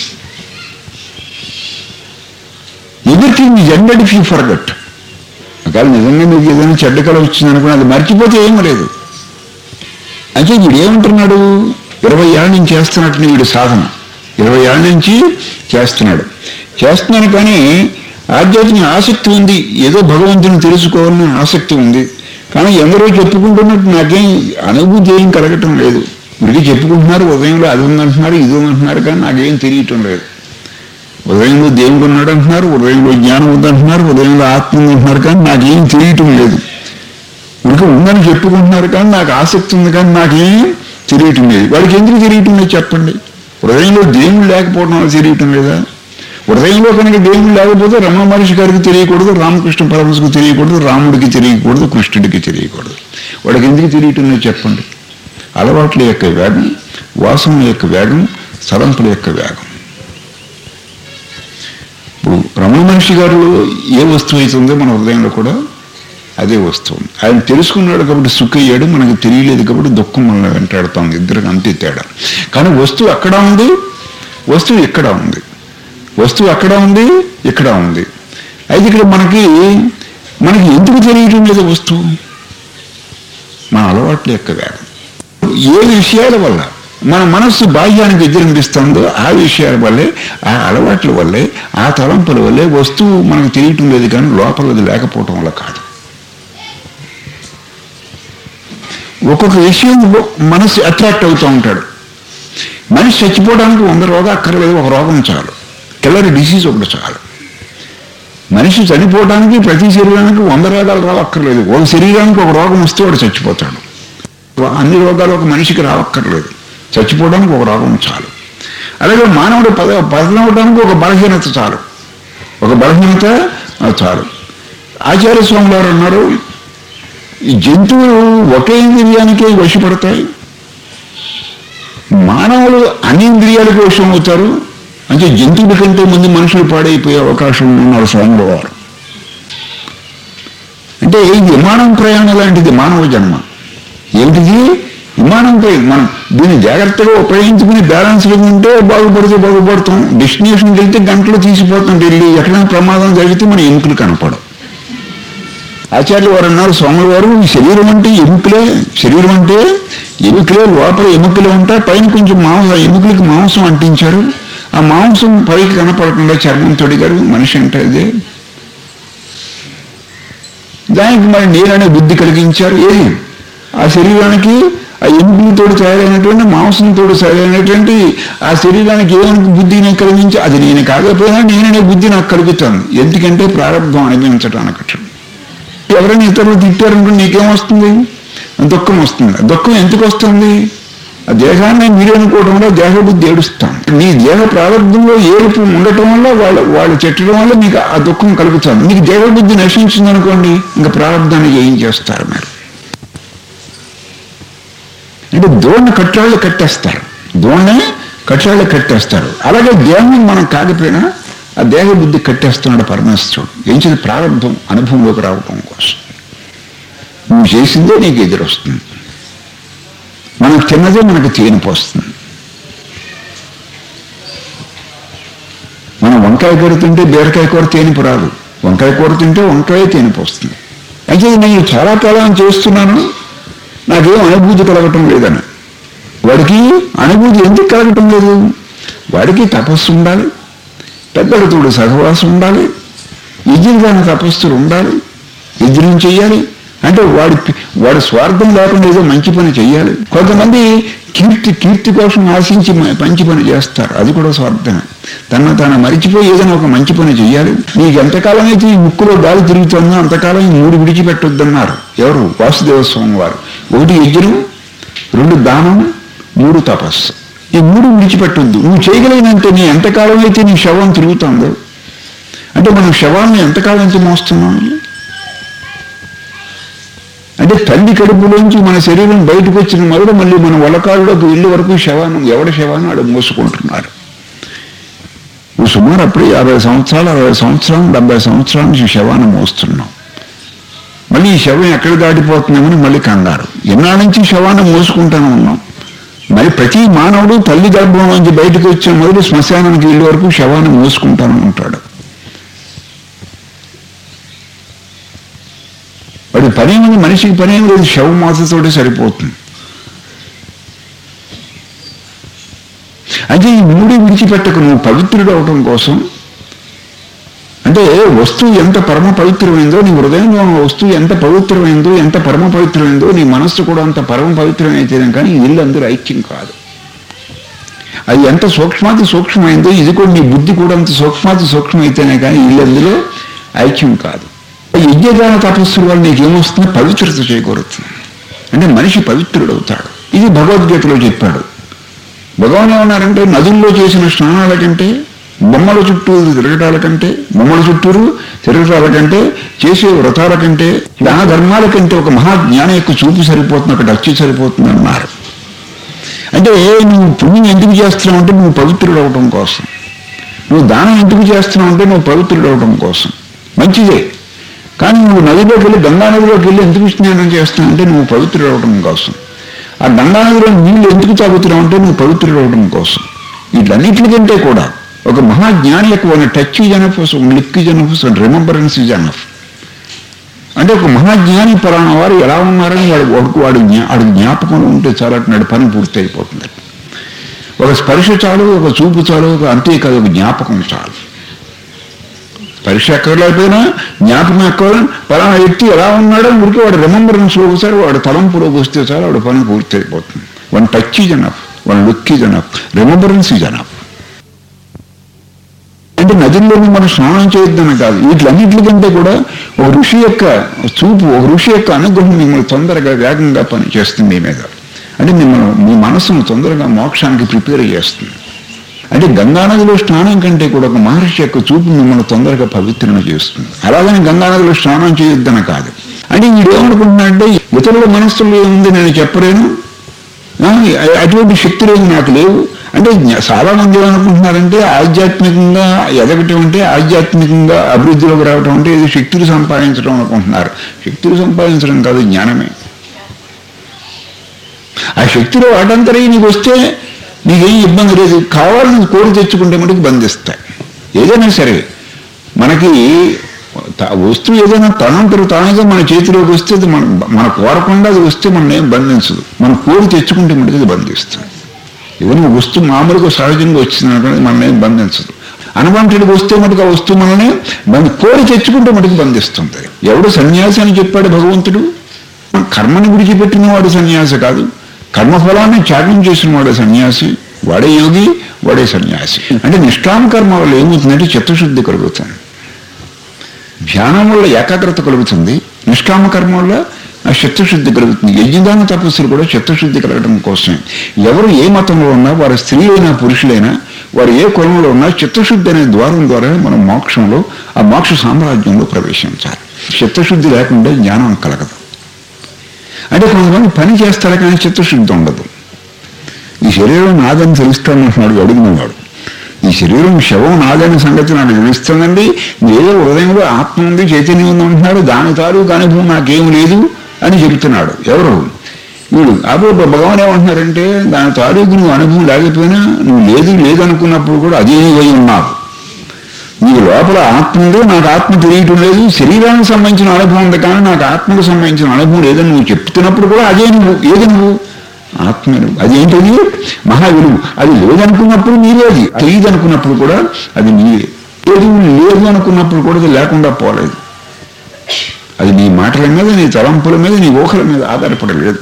A: Everything is ended if you forget. ఒకవేళ నిజంగా మీకు ఏదైనా చెడ్డకల వచ్చిందనుకుని అది మర్చిపోతే ఏం లేదు. అంటే వీడు ఏమంటున్నాడు, ఇరవై ఏళ్ళ నుంచి చేస్తున్నట్టు వీడు సాధన, ఇరవై ఏళ్ళ నుంచి చేస్తున్నాడు చేస్తున్నాను కానీ ఆధ్యాత్మిక ఆసక్తి ఉంది, ఏదో భగవంతుని తెలుసుకోవాలని ఆసక్తి ఉంది. కానీ ఎందరో చెప్పుకుంటున్నట్టు నాకేం అనుభూతి ఏం కలగటం లేదు. ఇప్పటికీ చెప్పుకుంటున్నారు, ఉదయంలో అది ఉందంటున్నారు, ఇది ఉందంటున్నారు, కానీ నాకేం తెలియటం లేదు. ఉదయంలో దేవుడు ఉన్నాడు అంటున్నారు, ఉదయంలో జ్ఞానం ఉందంటున్నారు, ఉదయంలో ఆత్మ ఉందంటున్నారు, కానీ నాకేం తెలియటం లేదు. ఇంకా ఉందని చెప్పుకుంటున్నారు కానీ నాకు ఆసక్తి ఉంది, కానీ నాకేం తెలియటం లేదు. వాడికి ఎందుకు తెలియటం లేదు చెప్పండి? హృదయంలో దేవుడు లేకపోవడం వల్ల తెలియటం లేదా? హృదయంలో కనుక దేవుడు లేకపోతే రమణ మహర్షి గారికి తెలియకూడదు, రామకృష్ణ పరమహంసకు తెలియకూడదు, రాముడికి తెలియకూడదు, కృష్ణుడికి తెలియకూడదు. వాడికి ఎందుకు తెలియటం లేదు చెప్పండి? అలవాట్ల యొక్క వేగం, వాసన యొక్క వేగం, తలంపుల యొక్క వేగం. ఇప్పుడు రమణ మహర్షి గారు ఏ వస్తువు అవుతుందో మన హృదయంలో కూడా అదే వస్తువు. ఆయన తెలుసుకున్నాడు కాబట్టి సుఖయ్యాడు, మనకు తెలియలేదు కాబట్టి దుఃఖం మనల్ని వెంటాడుతోంది. ఇద్దరికి అంతే తేడా. కానీ వస్తువు అక్కడ ఉంది, వస్తువు ఇక్కడ ఉంది, వస్తువు అక్కడ ఉంది, ఇక్కడ ఉంది. అయితే ఇక్కడ మనకి మనకి ఎందుకు తెలియటం లేదు వస్తువు? మన అలవాట్ల యొక్క వేగం. ఏ విషయాల వల్ల మన మనస్సు బాహ్యానికి ఎదురనిపిస్తుందో ఆ విషయాల వల్లే, ఆ అలవాట్ల వల్లే, ఆ తలంపుల వల్లే వస్తువు మనకు తెలియటం లేదు, కానీ లోపలది లేకపోవటం వల్ల కాదు. ఒక్కొక్క విషయం మనసు అట్రాక్ట్ అవుతూ ఉంటాడు. మనిషి చచ్చిపోవడానికి వంద రోగం అక్కర్లేదు, ఒక రోగం చాలు. కిల్లర్ డిసీజ్ ఒకటి చాలు. మనిషి చనిపోవడానికి ప్రతి శరీరానికి వంద రోగాలు రావక్కర్లేదు, ఒక శరీరానికి ఒక రోగం వస్తే వాడు చచ్చిపోతాడు. అన్ని రోగాలు ఒక మనిషికి రావక్కర్లేదు, చచ్చిపోవడానికి ఒక రోగం చాలు. అలాగే మానవుడు పద పదనవడానికి ఒక బలహీనత చాలు, ఒక బలహీనత చాలు. ఆచార్య స్వామి వారు అన్నారు, ఈ జంతువులు ఒకే ఇంద్రియానికే వశపడతాయి, మానవులు అన్ని ఇంద్రియాలకు వశం అవుతారు. అంటే జంతువుల కంటే ముందు మనుషులు పాడైపోయే అవకాశం ఉన్నారు స్వామి వారు. అంటే ఈ విమానం ప్రయాణం లాంటిది మానవ జన్మ. ఏమిటిది? విమానం ప్రయాణం. మనం దీన్ని జాగ్రత్తగా ఉపయోగించుకుని బ్యాలెన్స్ ఉంటే బాగుపడితే బాగుపడతాం. డెస్టినేషన్కి వెళ్తే గంటలు తీసిపోతాం. ఢిల్లీ ఎక్కడైనా ప్రమాదం జరిగితే మన ఎముకలు కనపడవు. ఆచార్యులు వారు అన్నారు, స్వాముల వారు, ఈ శరీరం అంటే ఎముకలే, శరీరం అంటే ఎముకలే, లోపల ఎముకలు ఉంటాయి, పైన కొంచెం మాంసం, ఎముకలకి మాంసం అంటించారు. ఆ మాంసం పైకి కనపడకుండా చర్మం తొడిగారు. మనిషి అంటే అదే. దానికి మరి నేననే బుద్ధి కలిగించారు. ఏది? ఆ శరీరానికి ఆ ఎముకలతో తయారైనటువంటి మాంసంతో తయారైనటువంటి ఆ శరీరానికి ఏమనికి బుద్ధిని కలిగించి అది నేను కాకపోయినా నేననే బుద్ధి నాకు కలుగుతాను. ఎందుకంటే ప్రారంభం అనిపించడానికి. ఎవరైనా ఇతరులు తిట్టారంటే నీకేమొస్తుంది? దుఃఖం వస్తుంది. దుఃఖం ఎందుకు వస్తుంది? ఆ దేహాన్ని మీరు అనుకోవడం వల్ల దేహబుద్ధి ఏడుస్తాం. నీ దేహ ప్రారంభంలో ఏడుపు ఉండటం వల్ల వాళ్ళు వాళ్ళు చెట్టడం వల్ల మీకు ఆ దుఃఖం కలుగుతుంది. మీకు దేహబుద్ధి నశించిందనుకోండి, ఇంకా ప్రారంభాన్ని ఏం చేస్తారు మీరు? అంటే దోణ్ణి కట్టాళ్ళు కట్టేస్తారు, దోణ్ణి కట్టాళ్ళు కట్టేస్తారు. అలాగే దేహం మనం కాకపోయినా ఆ దేహ బుద్ధి కట్టేస్తున్నాడు పరమేశ్వరుడు. ఏం చేసి ప్రారంభం అనుభవంలోకి రావటం కోసం. నువ్వు చేసిందే నీకు ఎదురొస్తుంది. మనం తిన్నదే మనకు తేనిపోస్తుంది. మనం వంకాయ కూర తింటే బీరకాయ కూర తేనిపు రాదు, వంకాయ కూర తింటే వంకాయ తేనిపోస్తుంది. అయితే నేను చాలా కాలం చేస్తున్నాను, నాకేం అనుభూతి కలగటం లేదని. వాడికి అనుభూతి ఎందుకు కలగటం లేదు? వాడికి తపస్సు ఉండాలి, పెద్దలతో సహవాసం ఉండాలి, యజ్ఞాన తపస్సులు ఉండాలి, యజ్ఞం చెయ్యాలి. అంటే వాడి వాడి స్వార్థం లేకుండా ఏదో మంచి పని చెయ్యాలి. కొంతమంది కీర్తి కీర్తి కోసం ఆశించి మంచి పని చేస్తారు, అది కూడా స్వార్థమే. తన తన మరిచిపోయి ఏదైనా ఒక మంచి పని చెయ్యాలి. నీకు ఎంతకాలం అయితే ఈ ముక్కులో గాలి తిరుగుతుందో అంతకాలం ఈ మూడు విడిచిపెట్టొద్దన్నారు ఎవరు? వాసుదేవ స్వామి వారు. ఒకటి యజ్ఞం, రెండు దానం, మూడు తపస్సు. ఈ మూడు విడిచిపెట్టొద్దు. నువ్వు చేయగలిగినంత నీ ఎంతకాలం అయితే నీ శవం తిరుగుతుందో, అంటే మనం శవాన్ని ఎంతకాలం అయితే మోస్తున్నాం, అంటే తల్లి కడుపులోంచి మన శరీరం బయటకు వచ్చిన మొదలు మళ్ళీ మన వలకాళ్ళలోకి వెళ్ళే వరకు శవాన్ని, ఎవడి శవాన్ని ఆడ మోసుకుంటున్నారు. సుమారు అప్పుడే యాభై సంవత్సరాలు అరవై సంవత్సరాలు డెబ్బై సంవత్సరాల నుంచి శవాన్ని మోస్తున్నాం. మళ్ళీ ఈ శవం ఎక్కడ దాటిపోతున్నామని మళ్ళీ కంగారు. ఎన్నాళ్ళ నుంచి శవాన్ని మోసుకుంటానే ఉన్నాం. మరి ప్రతి మానవుడు తల్లి గర్భం నుంచి బయటకు వచ్చిన మొదలు శ్మశానానికి వెళ్ళే వరకు శవాన్ని మోసుకుంటానే ఉంటాడు. వాడి పని ఏమి, మనిషికి పని ఏమి లేదు, శవ మాసతోటి సరిపోతుంది. అంటే ఈ మూడు విడిచిపెట్టకు. నువ్వు పవిత్రుడు అవటం కోసం, అంటే వస్తువు ఎంత పరమ పవిత్రమైందో, నీ హృదయంలో ఉన్న వస్తువు ఎంత పవిత్రమైందో, ఎంత పరమ పవిత్రమైందో, నీ మనస్సు కూడా అంత పరమ పవిత్రమైతేనే కానీ ఇల్లు అందరూ ఐక్యం కాదు. అది ఎంత సూక్ష్మాతి సూక్ష్మమైందో, ఇది కూడా నీ బుద్ధి కూడా అంత సూక్ష్మాతి సూక్ష్మైతేనే కానీ ఇల్లు అందులో ఐక్యం కాదు. యజ్ఞదాన తపస్సుల వల్ల నీకేమొస్తుంది? పవిత్రత చేకూరుతుంది. అంటే మనిషి పవిత్రుడు అవుతాడు. ఇది భగవద్గీతలో చెప్పాడు. భగవాన్ ఏమన్నారంటే, నదుల్లో చేసిన స్నానాల కంటే, బొమ్మల చుట్టూరు తిరగటాల కంటే, బొమ్మల చుట్టూరు తిరగటాల కంటే, చేసే వ్రతాల కంటే, దాన ధర్మాల కంటే ఒక మహాజ్ఞానం యొక్క చూపు సరిపోతుంది, ఒక టచ్ సరిపోతుంది అన్నారు. అంటే నువ్వు పుణ్యం ఎందుకు చేస్తున్నావు అంటే నువ్వు పవిత్రుడు అవటం కోసం. నువ్వు దానం ఎందుకు చేస్తున్నావు అంటే నువ్వు పవిత్రుడు అవటం కోసం. మంచిదే. కానీ నువ్వు నదిలోకి వెళ్ళి, గంగా నదిలోకి వెళ్ళి ఎందుకు స్నానం చేస్తున్నావు అంటే నువ్వు పవిత్రుడు అవటం కోసం. ఆ గంగా నదిలో నీళ్ళు ఎందుకు తాగుతున్నావు అంటే నువ్వు పవిత్రుడు అవడం కోసం. వీటన్నిటికంటే కూడా ఒక మహాజ్ఞాని యొక్క one touch is enough, one look is enough, one remembrance is enough. అంటే ఒక మహాజ్ఞాని పలానా వారు ఎలా ఉన్నారని వాడు వాడికి వాడు జ్ఞా వాడికి జ్ఞాపకంలో ఉంటే చాలా నాడు పని పూర్తి అయిపోతుంది. ఒక స్పర్శ చాలు, ఒక చూపు చాలు, ఒక అంతేకాదు ఒక జ్ఞాపకం చాలు. పరీక్ష ఎక్కలేకపోయినా జ్ఞాపకం ఎక్కడ పలానా వ్యక్తి ఎలా ఉన్నాడో ఉడికి వాడు రిమెంబరెన్స్ ఒకసారి వాడు తలంపులోకి వస్తే చాలు వాడు పని పూర్తి అయిపోతుంది. One touch is enough, one look is enough, remembrance is enough. అంటే నదుల్లోనూ మనం స్నానం చేయొద్దని కాదు, వీటిలన్నింటికంటే కూడా ఒక ఋషి యొక్క చూపు, ఒక ఋషి యొక్క అనుగ్రహం మిమ్మల్ని తొందరగా వేగంగా పనిచేస్తుంది మీ మీద. అంటే మిమ్మల్ని మీ మనసును తొందరగా మోక్షానికి ప్రిపేర్ చేస్తుంది. అంటే గంగానదిలో స్నానం కంటే కూడా ఒక మహర్షి యొక్క చూపు మిమ్మల్ని తొందరగా పవిత్రన చేస్తుంది. అలాగని గంగానదిలో స్నానం చేయొద్దని కాదు. అంటే వీడేమనుకుంటున్నాడంటే ఇతరుల మనస్సులో ఏముంది నేను చెప్పలేను, అటువంటి శక్తి లేదు నాకు లేవు అంటే చాలా మంది ఏమనుకుంటున్నారంటే ఆధ్యాత్మికంగా ఎదగటం అంటే, ఆధ్యాత్మికంగా అభివృద్ధిలోకి రావటం అంటే ఇది శక్తులు సంపాదించడం అనుకుంటున్నారు. శక్తులు సంపాదించడం కాదు, జ్ఞానమే. ఆ శక్తిలో వాటంతరీ నీకు వస్తే నీకేం ఇబ్బంది లేదు. కావాలని కోరి తెచ్చుకుంటే మటుకు బంధిస్తాయి. ఏదైనా సరే మనకి వస్తువు ఏదైనా తనంతరు తానుగా మన చేతిలోకి వస్తే అది మన మన కోరకుండా అది వస్తే మనం ఏం బంధించదు. మనం కోరి తెచ్చుకుంటే మటుకు అది బంధిస్తుంది. ఏదైనా వస్తువు మామూలుగా సహజంగా వచ్చిందనుకోండి మనల్ని ఏం బంధించదు. అన్వాంటెడ్గా వస్తే మటుకు ఆ వస్తువు మనల్ని బంధి కోరి తెచ్చుకుంటే మటుకు బంధిస్తుంది. ఎవడు సన్యాసి అని చెప్పాడు భగవంతుడు? కర్మని విడిచిపెట్టిన వాడు సన్యాసి కాదు, కర్మఫలాన్ని త్యాగం చేసిన వాడే సన్యాసి. వాడే యోగి, వాడే సన్యాసి. అంటే నిష్కామ కర్మ వల్ల ఏమవుతుందంటే చిత్తశుద్ధి కలుగుతుంది, ధ్యానం వల్ల ఏకాగ్రత కలుగుతుంది, నిష్కామ కర్మ వల్ల ఆ చిత్తశుద్ధి కలుగుతుంది. యజ్ఞదాన తపస్సులు కూడా చిత్తశుద్ధి కలగడం కోసమే. ఎవరు ఏ మతంలో ఉన్నా, వారి స్త్రీలైనా పురుషులైనా, వారు ఏ కులంలో ఉన్నా చిత్తశుద్ధి అనే ద్వారం ద్వారా మనం మోక్షంలో, ఆ మోక్ష సామ్రాజ్యంలో ప్రవేశించాలి. చిత్తశుద్ధి లేకుండా జ్ఞానం కలగదు. అంటే కొంతమంది పని చేస్తారు కానీ చిత్తశుద్ధి ఉండదు. ఈ శరీరం నాదని తెలుస్తానంటున్నాడు అడుగునేవాడు. ఈ శరీరం శవం నాదని సంగతి నాకు తెలుస్తుందండి, ఏదో హృదయంలో ఆత్మ ఉంది, చైతన్యం ఉంది అంటున్నాడు, దాని తాలూకు అనుభవం నాకేం లేదు అని చెబుతున్నాడు. ఎవరు వీడు? అప్పుడు భగవాన్ ఏమంటున్నారంటే దాని తాలూకు నువ్వు అనుభవం లేకపోయినా, నువ్వు లేదు లేదు అనుకున్నప్పుడు కూడా అదే పోయి ఉన్నావు. నీకు లోపల ఆత్మ ఉంది, నాకు ఆత్మ తెలియటం లేదు, శరీరానికి సంబంధించిన అనుభవం ఉంది కానీ నాకు ఆత్మకు సంబంధించిన అనుభవం లేదని నువ్వు చెప్తున్నప్పుడు కూడా అదే నువ్వు. ఏది నువ్వు? ఆత్మ. అదేంటది? మహావిలువు. అది లేదనుకున్నప్పుడు నీవేది, తెలియదు అనుకున్నప్పుడు కూడా అది నీవే. లేదు లేదు అనుకున్నప్పుడు కూడా అది లేకుండా పోలేదు. అది నీ మాటల మీద, నీ తలంపుల మీద, నీ ఊహల మీద ఆధారపడలేదు.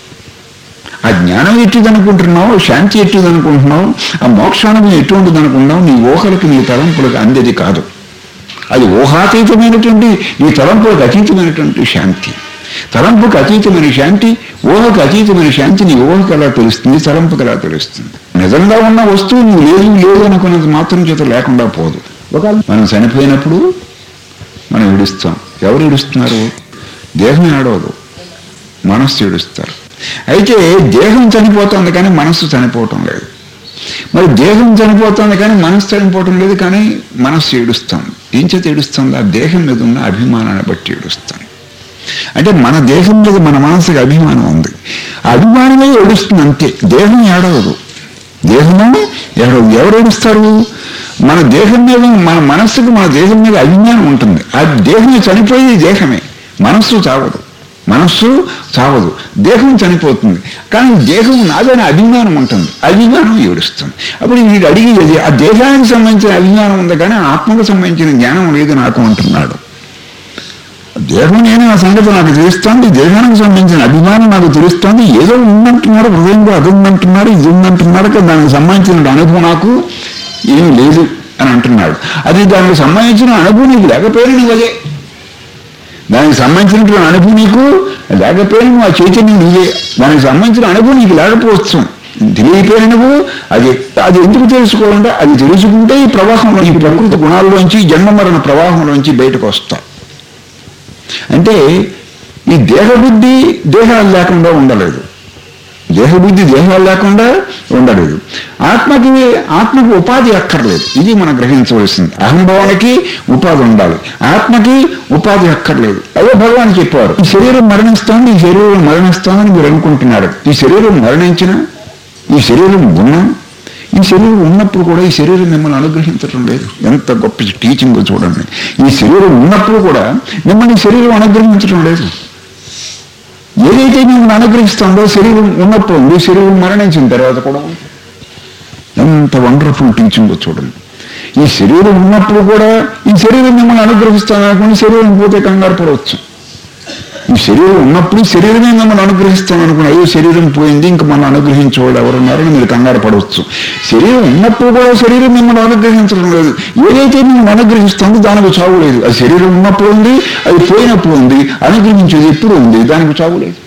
A: ఆ జ్ఞానం ఎట్టిది అనుకుంటున్నావు, శాంతి ఎట్టిది అనుకుంటున్నావు, ఆ మోక్షానం ఎటువంటిది అనుకుంటున్నావు, నీ ఊహలకి నీ తలంపులకు అందేది కాదు. అది ఊహాతీతమైనటువంటి, నీ తలంపులకు అతీతమైనటువంటి శాంతి. తలంపుకు అతీతమైన శాంతి, ఊహకు అతీతమైన శాంతి నీ ఊహకు ఎలా తెలుస్తుంది, తలంపుకు ఎలా తెలుస్తుంది? నిజంగా ఉన్న వస్తువు నువ్వు లేదు లేదు అనుకున్నది మాత్రం చేత లేకుండా పోదు. ఒకవేళ మనం చనిపోయినప్పుడు మనం ఏడుస్తాం. ఎవరు ఏడుస్తున్నారు? దేహం ఏడవదు, మనస్సు ఏడుస్తారు. అయితే దేహం చనిపోతుంది కానీ మనస్సు చనిపోవటం లేదు. మరి దేహం చనిపోతుంది కానీ మనస్సు చనిపోవటం లేదు, కానీ మనస్సు ఏడుస్తుంది. ఏం చేత ఏడుస్తుంది? ఆ దేహం మీద ఉన్న అభిమానాన్ని బట్టి ఏడుస్తుంది. అంటే మన దేహం మీద మన మనసుకి అభిమానం ఉంది, ఆ అభిమానమే ఏడుస్తుంది అంతే. దేహం ఏడవదు, దేహము ఏడవదు. ఎవరు ఏడుస్తారు? మన దేహం మీద, మన మనస్సుకు మన దేహం మీద అభిమానం ఉంటుంది. ఆ దేహమే చనిపోయేది దేహమే, మనస్సు చావదు. మనస్సు చావదు, దేహం చనిపోతుంది, కానీ దేహం నాదైన అభిమానం ఉంటుంది, అభిమానం ఏడుస్తుంది. అప్పుడు వీడు అడిగేది ఆ దేహానికి సంబంధించిన అభిమానం ఉంది కానీ ఆత్మకు సంబంధించిన జ్ఞానం లేదు నాకు అంటున్నాడు. దేహం నేను ఆ సంగతి నాకు తెలుస్తోంది, దేహానికి సంబంధించిన అభిమానం నాకు తెలుస్తోంది. ఏదో ఉందంటున్నాడు, హృదయంలో అది ఉందంటున్నాడు, ఇది ఉందంటున్నాడు, కానీ దానికి సంబంధించిన అనుభవం నాకు ఏం లేదు అని అంటున్నాడు. అది దానికి సంబంధించిన అనుభవం నీకు లేకపోయినా నువ్వు అదే, దానికి సంబంధించినటువంటి అనుభవం నీకు లేకపోయినా నువ్వు ఆ చైతన్యం నువ్వే. దానికి సంబంధించిన అనుభవం నీకు లేకపోవచ్చు, తెలియపోయిన నువ్వు అది అది ఎందుకు తెలుసుకోవాలంటే అది తెలుసుకుంటే ఈ ప్రవాహంలో, ఈ ప్రకృతి గుణాల్లోంచి, జన్మ మరణ ప్రవాహంలోంచి బయటకు వస్తాం. అంటే ఈ దేహబుద్ధి దేహాలు లేకుండా ఉండలేదు, దేహబుద్ధి దేహాలు లేకుండా ఉండలేదు. ఆత్మకి ఆత్మకి ఉపాధి అక్కర్లేదు, ఇది మనం గ్రహించవలసింది. అహంభావానికి ఉపాధి ఉండాలి, ఆత్మకి ఉపాధి అక్కర్లేదు. అదే భగవాన్ చెప్పారు, ఈ శరీరం మరణిస్తోంది, ఈ శరీరం మరణిస్తోందని మీరు అనుకుంటున్నారు. ఈ శరీరం మరణించిన, ఈ శరీరం ఉన్నా, ఈ శరీరం ఉన్నప్పుడు కూడా ఈ శరీరం మిమ్మల్ని అనుగ్రహించడం లేదు. ఎంత గొప్ప టీచింగ్ చూడండి. ఈ శరీరం ఉన్నప్పుడు కూడా మిమ్మల్ని శరీరం అనుగ్రహించడం లేదు. ఏదైతే మిమ్మల్ని అనుగ్రహిస్తుందో శరీరం ఉన్నప్పుడు ఉంది, శరీరం మరణించిన తర్వాత కూడా ఎంత వండర్ఫుల్ టీచింగ్ చూడండి. ఈ శరీరం ఉన్నప్పుడు కూడా ఈ శరీరం మిమ్మల్ని అనుగ్రహిస్తాను అనుకుని శరీరం పోతే కంగారు పడవచ్చు. ఈ శరీరం ఉన్నప్పుడు శరీరమే మిమ్మల్ని అనుగ్రహిస్తాను అనుకుని అయ్యో శరీరం పోయింది ఇంక మనం అనుగ్రహించేవాళ్ళు ఎవరున్నారని మీరు కంగారు పడవచ్చు. శరీరం ఉన్నప్పుడు కూడా శరీరం మిమ్మల్ని అనుగ్రహించడం లేదు. ఏదైతే మిమ్మల్ని అనుగ్రహిస్తుందో దానికి చావు లేదు. అది శరీరం ఉన్నప్పుడు ఉంది, అది పోయినప్పుడు ఉంది, అనుగ్రహించేది ఎప్పుడు ఉంది, దానికి చావు లేదు.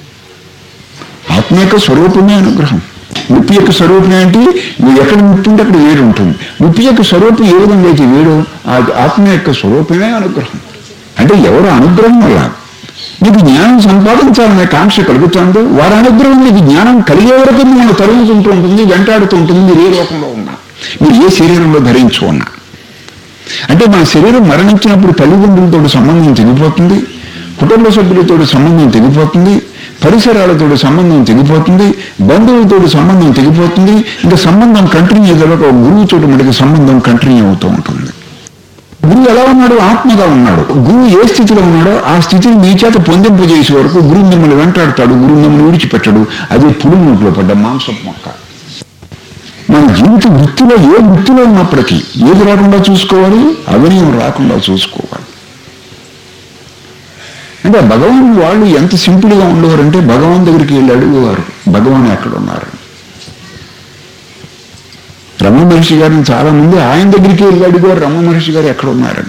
A: ఆత్మ యొక్క స్వరూపమే అనుగ్రహం. ముప్పి యొక్క స్వరూపం ఏంటి? నువ్వు ఎక్కడ ముప్పి ఉంటే అక్కడ వేడు ఉంటుంది. ముప్పి యొక్క స్వరూపం ఏ విధంగా అయితే వేడు, ఆ ఆత్మ యొక్క స్వరూపమే అనుగ్రహం. అంటే ఎవరు అనుగ్రహం వల్ల నీకు జ్ఞానం సంపాదించాలనే కాంక్ష కలుగుతుందో వారి అనుగ్రహం నీకు జ్ఞానం కలిగే వరకు మనం తరుగుతుంటూ ఉంటుంది, వెంటాడుతూ ఉంటుంది. మీరు ఏ రూపంలో ఉన్నా, మీరు ఏ శరీరంలో ధరించు ఉన్నా. అంటే మన శరీరం మరణించినప్పుడు తల్లిదండ్రులతో సంబంధం తెగిపోతుంది, కుటుంబ సభ్యులతో సంబంధం తెగిపోతుంది, పరిసరాలతో సంబంధం తెగిపోతుంది, బంధువులతో సంబంధం తెగిపోతుంది. ఇంకా సంబంధం కంటిన్యూ అయ్యేదాకా ఒక గురువు చోటు మనకి సంబంధం కంటిన్యూ అవుతూ ఉంటుంది. గురువు ఎలా ఉన్నాడు? ఆత్మగా ఉన్నాడు. గురువు ఏ స్థితిలో ఉన్నాడో ఆ స్థితిని మీ చేత పొందింపజేసే వరకు గురువు మిమ్మల్ని వెంటాడతాడు, గురువు మిమ్మల్ని విడిచిపెట్టడు. అదే పులి నోట్లో పడ్డ మాంసపు మొక్క. మన జీవిత వృత్తిలో ఏ వృత్తిలో ఉన్నప్పటికీ ఏది రాకుండా చూసుకోవాలి, అవినయం రాకుండా చూసుకోవాలి. అంటే భగవాన్ వాళ్ళు ఎంత సింపుల్గా ఉండేవారంటే భగవాన్ దగ్గరికి వెళ్ళి అడుగువారు భగవాన్ ఎక్కడ ఉన్నారు. రమణ మహర్షి గారిని చాలా మంది ఆయన దగ్గరికి వెళ్ళి అడిగారు రమణ మహర్షి గారు ఎక్కడ ఉన్నారని.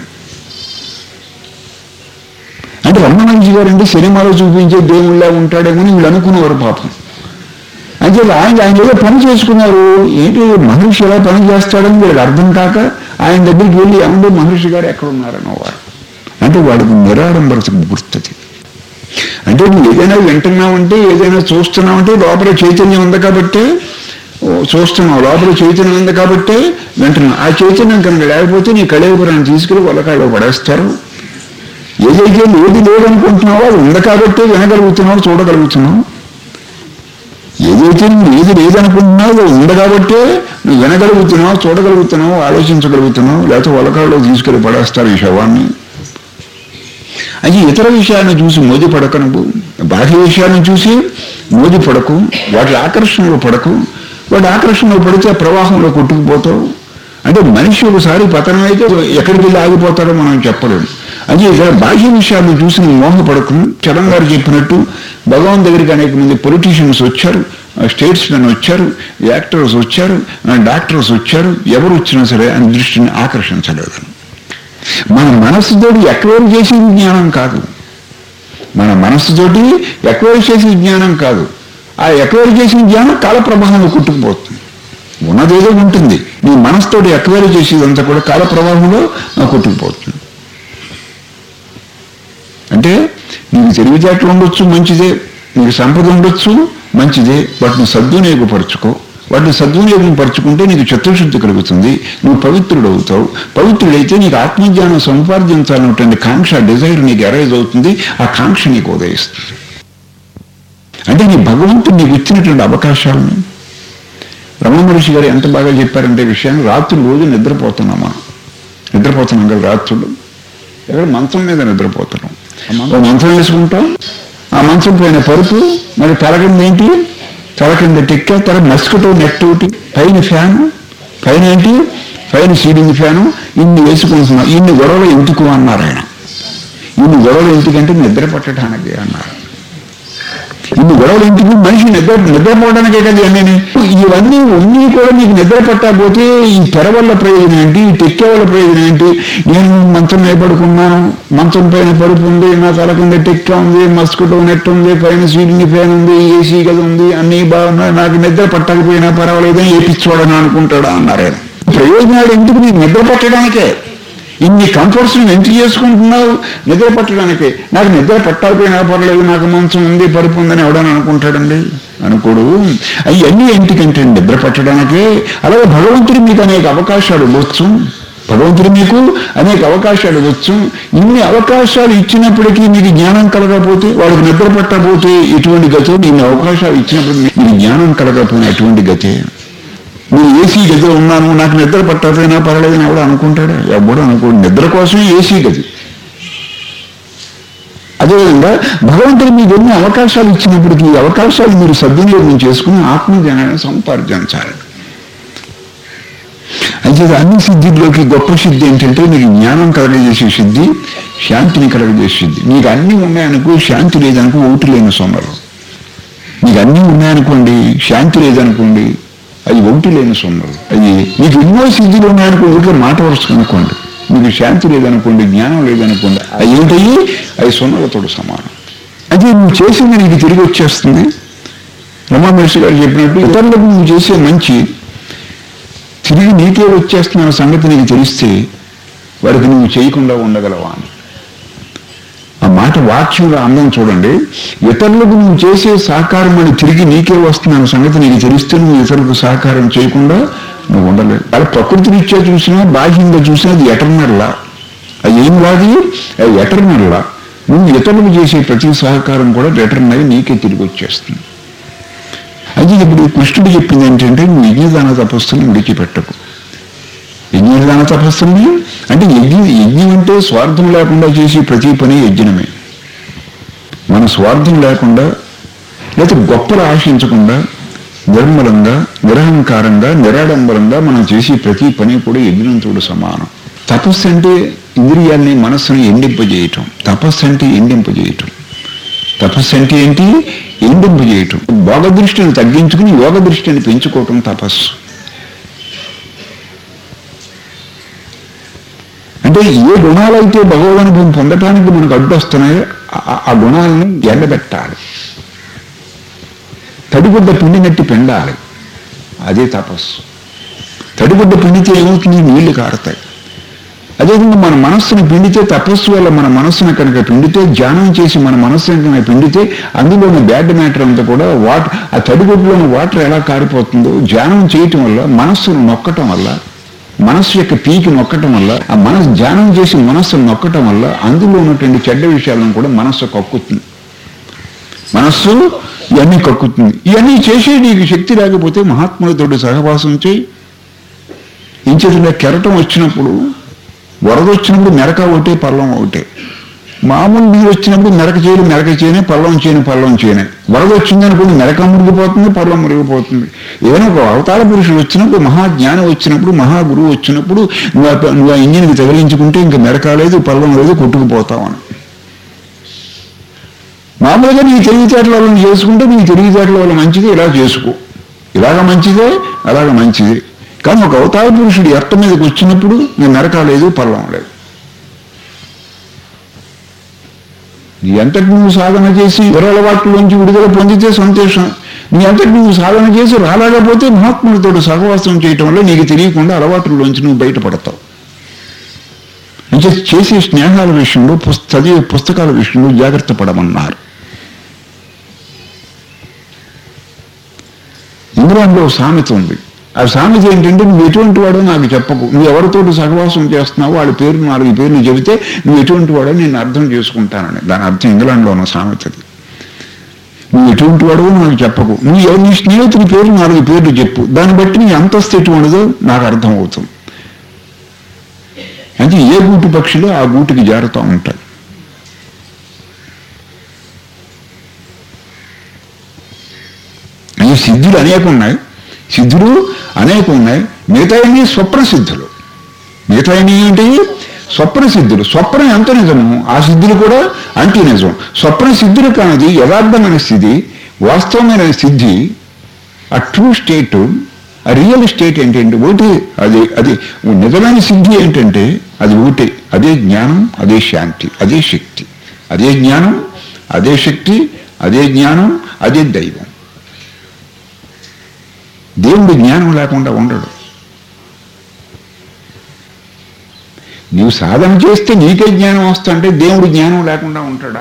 A: అంటే రమణ మహర్షి గారు అంటే సినిమాలో చూపించే దేవుళ్ళ ఉంటాడేమో వీళ్ళు అనుకునేవారు పాపం. అంటే ఆయన ఆయన ఏదో పని చేసుకున్నారు, ఏంటి మహర్షి ఎలా పని చేస్తాడని వీళ్ళకి అర్థం కాక ఆయన దగ్గరికి వెళ్ళి ఏమంటే మహర్షి గారు ఎక్కడ ఉన్నారనేవారు. అంటే వాడికి నిరాడంబరత గుర్తుంది. అంటే నువ్వు ఏదైనా వింటున్నావంటే ఏదైనా చూస్తున్నావంటే లోపల చైతన్యం ఉంది కాబట్టి చూస్తున్నావు, లోపల చైతన్యం ఉంది కాబట్టి వింటున్నావు. ఆ చైతన్యం కనుక లేకపోతే నీ కళేపురాన్ని తీసుకుని వలకాడలో పడేస్తారు. ఏదైతే ఏది లేదనుకుంటున్నావో అది ఉంది కాబట్టి వినగలుగుతున్నావు, చూడగలుగుతున్నావు. ఏదైతే నువ్వు ఏది లేదనుకుంటున్నావు అది ఉంది కాబట్టి నువ్వు వినగలుగుతున్నావు, చూడగలుగుతున్నావు, ఆలోచించగలుగుతున్నావు. లేకపోతే వలకాడలో తీసుకెళ్ళి పడేస్తారు ఈ శవాన్ని. అది ఇతర విషయాన్ని చూసి మోది పడక, నువ్వు బాహ్య విషయాన్ని చూసి మోది పడకు, వాటి ఆకర్షణలో పడకు. వాటి ఆకర్షణలో పడితే ప్రవాహంలో కొట్టుకుపోతావు. అంటే మనిషి ఒకసారి పతనం అయితే ఎక్కడికి వెళ్ళి ఆగిపోతాడో మనం చెప్పలేము. అది ఇక్కడ బాహ్య విషయాన్ని చూసి నువ్వు మోహపడకు. చరణ్ గారు చెప్పినట్టు భగవాన్ దగ్గరికి అనేక మంది పొలిటీషియన్స్ వచ్చారు, స్టేట్స్ మెన్ వచ్చారు, యాక్టర్స్ వచ్చారు, డాక్టర్స్ వచ్చారు. ఎవరు వచ్చినా సరే ఆయన దృష్టిని ఆకర్షించలేదని. మన మనస్సుతోటి ఎక్వైర్ చేసే జ్ఞానం కాదు, మన మనస్సుతోటి ఎక్వైర్ చేసే జ్ఞానం కాదు. ఆ ఎక్వైర్ చేసిన జ్ఞానం కాల ప్రవాహంలో కొట్టుకుపోతుంది. ఉన్నదేదో ఉంటుంది. నీ మనసుతో ఎక్వైరీ చేసేదంతా కూడా కాల ప్రవాహంలో కొట్టుకుపోతుంది. అంటే నీకు తెలివితేటలు ఉండొచ్చు, మంచిదే. నీకు సంపద ఉండొచ్చు, మంచిదే. వాటిని సద్వినియోగపరుచుకో. వాటిని సద్వినియోగం పరుచుకుంటే నీకు చిత్తశుద్ధి కలుగుతుంది, నువ్వు పవిత్రుడు అవుతావు. పవిత్రుడైతే నీకు ఆత్మజ్ఞానం సంపాదించాలన్నటువంటి కాంక్ష, డిజైర్ నీకు అరైజ్ అవుతుంది. ఆ కాంక్ష నీకు ఉదయిస్తుంది. అంటే నీ భగవంతుడు నీకు ఇచ్చినటువంటి అవకాశాలను రమణ మహర్షి గారు ఎంత బాగా చెప్పారంటే విషయాన్ని, రాత్రులు రోజు నిద్రపోతున్నాం. మనం నిద్రపోతున్నాం కదా రాత్రులు, ఎక్కడ మంచం మీద నిద్రపోతున్నాం. మంచం వేసుకుంటాం, ఆ మంచం పైన పరుపు, మరి తలకింద ఏంటి, తలకింద టెక్క, తల మస్కిటో నెట్ ఒకటి, పైన ఫ్యాను, పైన ఏంటి, పైన సీలింగ్ ఫ్యాను, ఇన్ని వేసుకుంటున్నాం. ఇన్ని గొడవలు ఎందుకు అన్నారు ఆయన. ఇన్ని గొడవలు ఎందుకంటే నిద్ర పట్టడానికి అన్నారు. ఇన్ని గొడవలు ఎందుకు, మనిషి నిద్ర నిద్రపోవడానికే కదా అన్నీ. ఇవన్నీ ఉన్ని కూడా నీకు నిద్ర పట్టకపోతే ఈ తెర వల్ల ప్రయోజనం ఏంటి, ఈ టెక్కే వల్ల ప్రయోజనం ఏంటి? నేను మంచం మీద పడుకున్నాను, మంచం పైన పరుపు ఉంది, నా తల కింద టెక్క ఉంది, మస్కిటో నెట్ ఉంది, పైన సీలింగ్ ఫ్యాన్ ఉంది, ఏసీ గది ఉంది, అన్నీ బాగున్నాయి, నాకు నిద్ర పట్టకపోయినా పర్వాలేదని ఏపిచ్చుకోవడని అనుకుంటాడా అన్నారు ఆయన. ప్రయోజనాలు ఎందుకు, నీకు నిద్ర పట్టడానికే. ఇన్ని కంఫర్ట్స్ ఎందుకు చేసుకుంటున్నావు, నిద్ర పట్టడానికి. నాకు నిద్ర పట్టకపోయినా పర్లేదు, నాకు మంచం ఉంది, పరుపు ఉందని ఎవడని అనుకుంటాడండి, అనుకోడు. అవన్నీ ఎందుకంటే నిద్ర పట్టడానికే. అలాగే భగవంతుడు మీకు అనేక అవకాశాలు ఇవ్వచ్చు, భగవంతుడు మీకు అనేక అవకాశాలు ఇవ్వచ్చు. ఇన్ని అవకాశాలు ఇచ్చినప్పటికీ మీకు జ్ఞానం కలగకపోతే, వాడికి నిద్ర పట్టకపోతే ఎటువంటి గతే, ఇన్ని అవకాశాలు ఇచ్చినప్పుడు మీకు జ్ఞానం కలగకపోయినా ఎటువంటి గతే. నేను ఏసీ గదిలో ఉన్నాను, నాకు నిద్ర పట్టకపోయినా పర్వాలేదని ఎవడో అనుకుంటాడా, ఎవడో అనుకోడు. నిద్ర కోసమే ఏసీ గది. అదేవిధంగా భగవంతుడు మీకు ఎన్ని అవకాశాలు ఇచ్చినప్పటికీ ఈ అవకాశాలు మీరు సద్వినియోగం చేసుకుని ఆత్మజ్ఞానాన్ని సంపాదించాలి. అయితే అన్ని సిద్ధిలోకి గొప్ప సిద్ధి ఏంటంటే నీకు జ్ఞానం కలగజేసే సిద్ధి, శాంతిని కలగజేసే సిద్ధి. నీకు అన్నీ ఉన్నాయనుకో, శాంతి లేదనుకో, ఒకటి లేని సొమ్మరు. నీకు అన్నీ ఉన్నాయనుకోండి, శాంతి లేదనుకోండి, అది ఒకటి లేని సొమ్మరు. అది నీకు ఎన్నో సిద్ధులు ఉన్నాయనుకో, ఊరికే మాట వరుస అనుకోండి, మీకు శాంతి లేదనుకోండి, జ్ఞానం లేదనుకోండి, అది ఏంటయ్యి, అది సొన్నలతోడు సమానం. అది నువ్వు చేసింది నీకు తిరిగి వచ్చేస్తుంది. రమణ మహర్షి గారు చెప్పినట్టు ఇతరులకు నువ్వు చేసే మంచి తిరిగి నీకే వచ్చేస్తున్న సంగతి నీకు తెలిస్తే వారికి నువ్వు చేయకుండా ఉండగలవా అని. ఆ మాట వాక్యంలో అందం చూడండి. ఇతరులకు నువ్వు చేసే సహకారం అని తిరిగి నీకే వస్తున్న సంగతి నీకు తెలిస్తే నువ్వు ఇతరులకు సహకారం చేయకుండా నువ్వు ఉండలేవు. అలా ప్రకృతి రీత్యా చూసినా, బాహ్యంగా చూసినా అది ఎటర్నల్లా, అది ఏం రాది, అది ఎటర్నల్లా. నువ్వు ఇతరులకు చేసే ప్రతి సహకారం కూడా రిటర్న్ అయ్యి నీకే తిరిగి వచ్చేస్తుంది. అయితే ఇప్పుడు కృష్ణుడు చెప్పింది ఏంటంటే, నువ్వు యజ్ఞదాన తపస్సుని విడిచిపెట్టకు. యజ్ఞదాన తపస్సుని అంటే యజ్ఞ యజ్ఞం అంటే స్వార్థం లేకుండా చేసే ప్రతి పని యజ్ఞమే. మన స్వార్థం లేకుండా, లేకపోతే గొప్పలు ఆశించకుండా, నిర్మలంగా, నిరహంకారంగా, నిరాడంబరంగా మనం చేసే ప్రతి పని కూడా యజ్ఞంతో సమానం. తపస్సు అంటే ఇంద్రియాల్ని, మనస్సుని ఎండింపజేయటం. తపస్సు అంటే ఎండింపజేయటం. తపస్సు అంటే ఏంటి, ఎండింపజేయటం. భోగ దృష్టిని తగ్గించుకుని యోగ దృష్టిని పెంచుకోవటం తపస్సు. అంటే ఏ గుణాలైతే భగవదనుభవం పొందటానికి మనకు అడ్డొస్తున్నాయో ఆ గుణాలని ఎండబెట్టాలి, తడిగుడ్డ పిండినట్టు పిండాలి. అదే తపస్సు. తడిగుడ్డ పిండితే ఏమవుతుంది, నీళ్లు కారుతాయి. అదేవిధంగా మన మనస్సును పిండితే, తపస్సు వల్ల మన మనస్సును కనుక పిండితే, ధ్యానం చేసి మన మనస్సును కనుక పిండితే, అందులోని బ్యాడ్ మ్యాటర్ అంతా కూడా వాటర్, ఆ తడిగుడ్డలోని వాటర్ ఎలా కారిపోతుందో ధ్యానం చేయటం వల్ల, మనస్సును నొక్కటం వల్ల, మనస్సు యొక్క పీకి నొక్కటం వల్ల, ఆ మనసు ధ్యానం చేసి మనస్సును నొక్కటం వల్ల అందులో ఉన్నటువంటి చెడ్డ విషయాలను కూడా మనస్సు కక్కుతుంది. మనస్సు ఇవన్నీ కక్కుతుంది. ఇవన్నీ చేసే నీకు శక్తి లేకపోతే మహాత్ములతోటి సహవాసం చేయి. ఇంచేతంగా కెరటం వచ్చినప్పుడు, వరద వచ్చినప్పుడు మెరక ఒకటే, పల్లం ఒకటే. మామూలు నీరు వచ్చినప్పుడు మెరక చేయని మెరక చేయని, పల్లం చేయని పల్లం చేయని. వరద వచ్చిందనుకోండి, మెరక మురిగిపోతుంది, పల్లం మురిగిపోతుంది. ఏదైనా ఒక అవతార పురుషుడు వచ్చినప్పుడు, మహాజ్ఞానం వచ్చినప్పుడు, మహాగురువు వచ్చినప్పుడు నువ్వు నువ్వు ఆ ఇంజిన్కి తగిలించుకుంటే ఇంకా మెరక లేదు, పల్లం లేదు, కొట్టుకుపోతావని. మామూలుగా నీ తెలివితేటల వల్ల చేసుకుంటే నీ తెలివితేటల వల్ల మంచిది, ఇలా చేసుకో, ఇలాగ మంచిదే, అలాగ మంచిదే. కానీ ఒక అవతార పురుషుడు ఎట్ట మీదకి వచ్చినప్పుడు నేను మెరక లేదు, పల్లం లేదు. నీ అంతటి నువ్వు సాధన చేసి దురలవాట్లోంచి విడుదల పొందితే సంతోషం. నీ అంతటి నువ్వు సాధన చేసి రాలేకపోతే మహాత్ముడితో సహవాసం చేయటం వల్ల నీకు తెలియకుండా అలవాట్లలోంచి నువ్వు బయటపడతావు. అంటే చేసే స్నేహాల విషయంలో చదివే పుస్తకాల విషయంలో జాగ్రత్త పడమన్నారు. ఇంగ్లాండ్లో సామెత ఉంది. ఆ సామెత ఏంటంటే, నువ్వు ఎటువంటి వాడో నాకు చెప్పకు, నువ్వు ఎవరితోటి సహవాసం చేస్తున్నావో వాళ్ళ పేరు నాలుగు పేర్లు చెబితే నువ్వు ఎటువంటి వాడో నేను అర్థం చేసుకుంటానని. దాని అర్థం ఇంగ్లాండ్లో ఉన్న సామెతది. నువ్వు ఎటువంటి వాడో నాకు చెప్పకు, నువ్వు ఎవరు నీ స్నేహితుడి పేరు నాలుగు పేర్లు చెప్పు, దాన్ని బట్టి నీ అంతస్తు ఎటువంటిదో నాకు అర్థం అవుతుంది. అంటే ఏ గూటి పక్షులు ఆ గూటికి జారుతూ ఉంటాయి. ఈ సిద్ధులు అనేక ఉన్నాయి, సిద్ధులు అనేక ఉన్నాయి. మిగతాయని స్వప్న సిద్ధులు. మిగతాయని ఏంటి? స్వప్న సిద్ధులు. స్వప్నం ఎంత నిజము ఆ సిద్ధులు కూడా అంతే నిజం. స్వప్న సిద్ధులు కానిది యథార్థమైన స్థితి, వాస్తవమైన సిద్ధి, ఆ ట్రూ స్టేటు, ఆ రియల్ స్టేట్ ఏంటంటే ఒకటి. అది అది నిజమైన సిద్ధి ఏంటంటే అది ఒకటి. అదే జ్ఞానం, అదే శాంతి, అదే శక్తి. అదే జ్ఞానం, అదే శక్తి, అదే జ్ఞానం, అదే దైవం. దేవుడి జ్ఞానం లేకుండా ఉండడు. నీవు సాధన చేస్తే నీకే జ్ఞానం వస్తుంటే దేవుడి జ్ఞానం లేకుండా ఉంటాడా?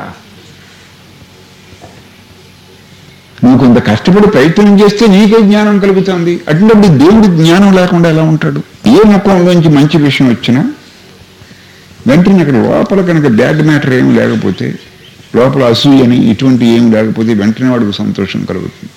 A: నువ్వు కొంత కష్టపడి ప్రయత్నం చేస్తే నీకే జ్ఞానం కలుగుతుంది. అటువంటి దేవుడి జ్ఞానం లేకుండా ఎలా ఉంటాడు? ఏ ముఖంలోంచి మంచి విషయం వచ్చినా వెంటనే అక్కడ లోపల కనుక బ్యాడ్ మ్యాటర్ ఏమి లేకపోతే, లోపల అసూయని ఇటువంటి ఏమి లేకపోతే వెంటనే వాడికి సంతోషం కలుగుతుంది.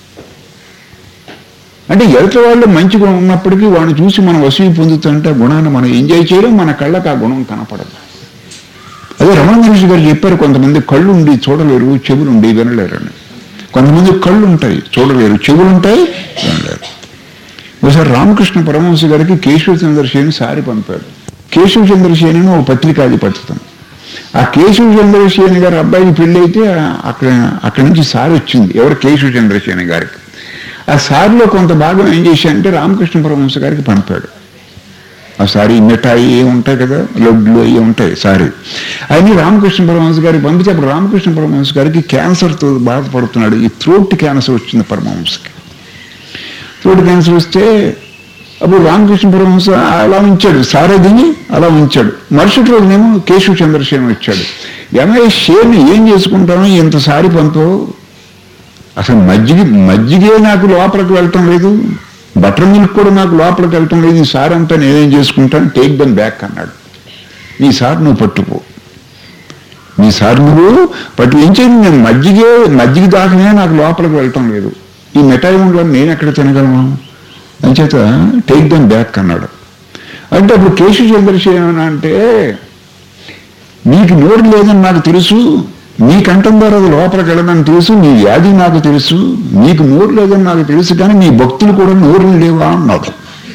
A: అంటే ఎదుటి వాళ్ళు మంచిగా ఉన్నప్పటికీ వాడిని చూసి మనం అసూయ పొందుతుంటే ఆ గుణాన్ని మనం ఎంజాయ్ చేయడం, మన కళ్ళకు ఆ గుణం కనపడదు. అదే రమణ మహర్షి గారు చెప్పారు, కొంతమంది కళ్ళు ఉండి చూడలేరు, చెవులు ఉండి వినలేరు అని. కొంతమంది కళ్ళు ఉంటాయి చూడలేరు, చెవులు ఉంటాయి వినలేరు. ఒకసారి రామకృష్ణ పరమహంస గారికి కేశవ చంద్రసేని సారి పంపాడు. కేశవ చంద్రసేని ఒక పత్రికాధిపత్యం. ఆ కేశవ చంద్రసేని గారి అబ్బాయికి పెళ్ళి అయితే అక్కడ అక్కడి నుంచి సారి వచ్చింది. ఎవరు? కేశవ చంద్రసేని గారికి. ఆ సారిలో కొంత భాగం ఏం చేశాడంటే రామకృష్ణ పరమహంస గారికి పంపాడు. ఆ సారి మిఠాయి ఏ ఉంటాయి కదా, లడ్లు అవి ఉంటాయి సారీ, అవన్నీ రామకృష్ణ పరమహంస గారికి పంపితే అప్పుడు రామకృష్ణ పరమహంస గారికి క్యాన్సర్తో బాధపడుతున్నాడు. ఈ థ్రోట్ క్యాన్సర్ వచ్చింది పరమహంసకి. థ్రోట్ క్యాన్సర్ వస్తే అప్పుడు రామకృష్ణ పరమహంస అలా ఉంచాడు, సారే దిని అలా ఉంచాడు. మరుసటి రోజునేమో కేశవ చంద్రసేన వచ్చాడు. ఏమై షేర్ని ఏం చేసుకుంటానో ఇంత సారి పంపావు, అసలు మజ్జిగ మజ్జిగే నాకు లోపలికి వెళ్ళటం లేదు, బటర్ మిల్క్ కూడా నాకు లోపలికి వెళ్ళటం లేదు, ఈ సార్ అంతా నేనేం చేసుకుంటాను, టేక్ దమ్ బ్యాక్ అన్నాడు. నీ సార్ నువ్వు పట్టుకో, నీ సార్ నువ్వు పట్టు. ఏం చేయండి, నేను మజ్జిగే మజ్జిగ దాకనే నాకు లోపలికి వెళ్ళటం లేదు, ఈ మిఠాయి ఉండలో నేను ఎక్కడ తినగలను అంచేత టేక్ దమ్ బ్యాక్ అన్నాడు. అంటే అప్పుడు కేశవ చంద్రసేన అంటే, నీకు నోరు లేదని నాకు తెలుసు, నీ కంఠం ద్వారా అది లోపలికి వెళ్ళదని తెలుసు, నీ వ్యాధి నాకు తెలుసు, నీకు నోరు లేదని నాకు తెలుసు, కానీ నీ భక్తులు కూడా నోరులు లేవా అన్నాడు.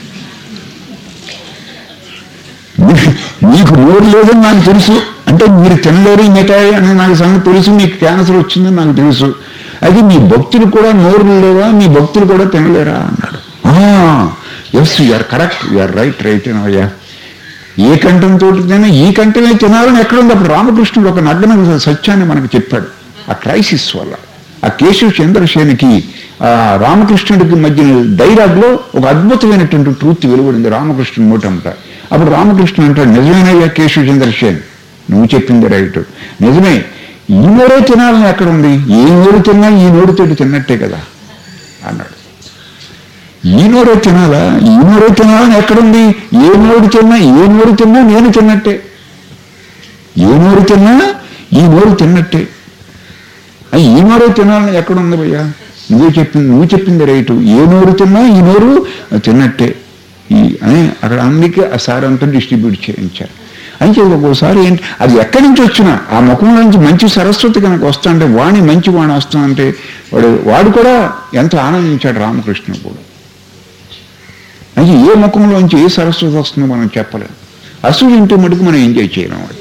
A: నీకు నోరు లేదని నాకు తెలుసు అంటే మీరు తినలేరు మిఠాయి అని నాకు సంగతి తెలుసు, మీకు క్యాన్సర్ వచ్చిందని నాకు తెలుసు, అది మీ భక్తులు కూడా నోరులు లేవా, మీ భక్తులు కూడా తినలేరా అన్నాడు. Yes you're correct, you're right right అయ్యా. ఏ కంఠంతో తినా ఈ కంఠమే తినాలని ఎక్కడుంది? అప్పుడు రామకృష్ణుడు ఒక నగ్న సత్యాన్ని మనకు చెప్పాడు. ఆ క్రైసిస్ వల్ల ఆ కేశవ చంద్రసేనికి ఆ రామకృష్ణుడికి మధ్య డైలాగ్లో ఒక అద్భుతమైనటువంటి ట్రూత్ వెలువడింది రామకృష్ణుడి నోటంట. అప్పుడు రామకృష్ణ అంటాడు, నిజమేనయ్యా కేశవ చంద్రసేన్, నువ్వు చెప్పింది రైట్, నిజమే, ఈ నోరే తినాలని ఎక్కడుంది, ఏ నోరు తిన్నా ఈ నోరుతోటి తిన్నట్టే కదా అన్నాడు. ఈ నోరే తినాలా, ఈ నోరే తినాలని ఎక్కడుంది, ఏ నోరు తిన్నా ఏ నోరు తిన్నా నేను తిన్నట్టే, ఏ నోరు తిన్నా ఈ నోరు తిన్నట్టే, ఈ నోరే తినాలని ఎక్కడుంది భయ్యా, నువ్వు చెప్పింది నువ్వు చెప్పింది రైటు, ఏ నోరు తిన్నా ఈ నోరు తిన్నట్టే ఈ అని అక్కడ అందుకే ఆ సార్ అంతా డిస్ట్రిబ్యూట్ చేయించారు. అని ఒక్కోసారి ఏంటి అది ఎక్కడి నుంచి వచ్చినా ఆ ముఖంలో నుంచి మంచి సరస్వతి కనుక వస్తుంటే వాణి మంచి వాణి వస్తుందంటే వాడు వాడు కూడా ఎంతో ఆనందించాడు రామకృష్ణుడు కూడా. అంటే ఏ ముఖంలోంచి ఏ సరస్వతి వస్తుందో మనం చెప్పలేము. అసలు ఇంటి మటుకు మనం ఎంజాయ్ చేయలేం. వాడు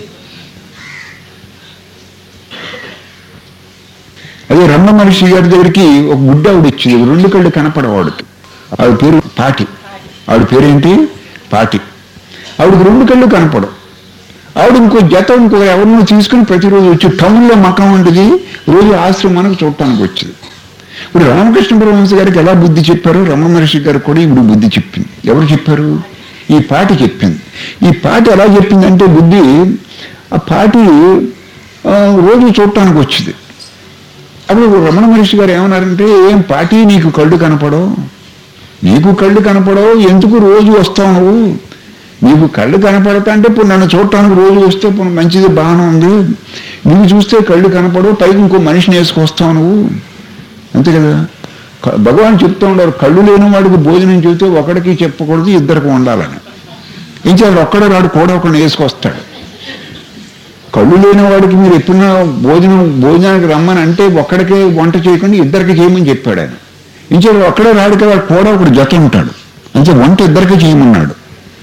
A: అదే రమణ మహర్షి గారి దగ్గరికి ఒక గుడ్డ ఆవిడ వచ్చింది, రెండు కళ్ళు కనపడవాడికి, ఆవిడ పేరు పాటి, ఆవిడ పేరేంటి పాటి, ఆవిడకి రెండు కళ్ళు కనపడవు. ఆవిడ ఇంకో జత ఇంకో ఎవరినో తీసుకుని ప్రతిరోజు వచ్చి టౌన్లో మకం ఉంటుంది, రోజు ఆశ్రమానికి చూడటానికి వచ్చింది. ఇప్పుడు రామకృష్ణ పరమహంస గారికి ఎలా బుద్ధి చెప్పారు, రమణ మహర్షి గారికి కూడా ఇప్పుడు బుద్ధి చెప్పింది. ఎవరు చెప్పారు? ఈ పాటి చెప్పింది. ఈ పాటి ఎలా చెప్పిందంటే బుద్ధి, ఆ పాటి రోజు చూడటానికి వచ్చింది. అప్పుడు రమణ మహర్షి గారు ఏమన్నారంటే, ఏం పాటి నీకు కళ్ళు కనపడవు, నీకు కళ్ళు కనపడవు, ఎందుకు రోజు వస్తావు నువ్వు? నీకు కళ్ళు కనపడతా అంటే ఇప్పుడు నన్ను చూడటానికి రోజు వస్తే ఇప్పుడు మంచిది బాగానే ఉంది, నువ్వు చూస్తే కళ్ళు కనపడవు, పైకి ఇంకో మనిషిని వేసుకొస్తావు నువ్వు, అంతే కదా. భగవాన్ చెప్తూ ఉండరు, కళ్ళు లేని వాడికి భోజనం చెబితే ఒకడికి చెప్పకూడదు, ఇద్దరికి ఉండాలని. ఏం చేయాలి? ఒక్కడే రాడు కూడా ఒకడిని వేసుకొస్తాడు. కళ్ళు లేని వాడికి మీరు ఎప్పుడైనా భోజనం భోజనానికి రమ్మని అంటే ఒక్కడికే వంట చేయకుండా ఇద్దరికి చేయమని చెప్పాడు ఆయన. ఏం చేయాలి? ఒక్కడే రాడు కదా, కూడా ఒకడు జత ఉంటాడు, అంటే వంట ఇద్దరికి చేయమన్నాడు.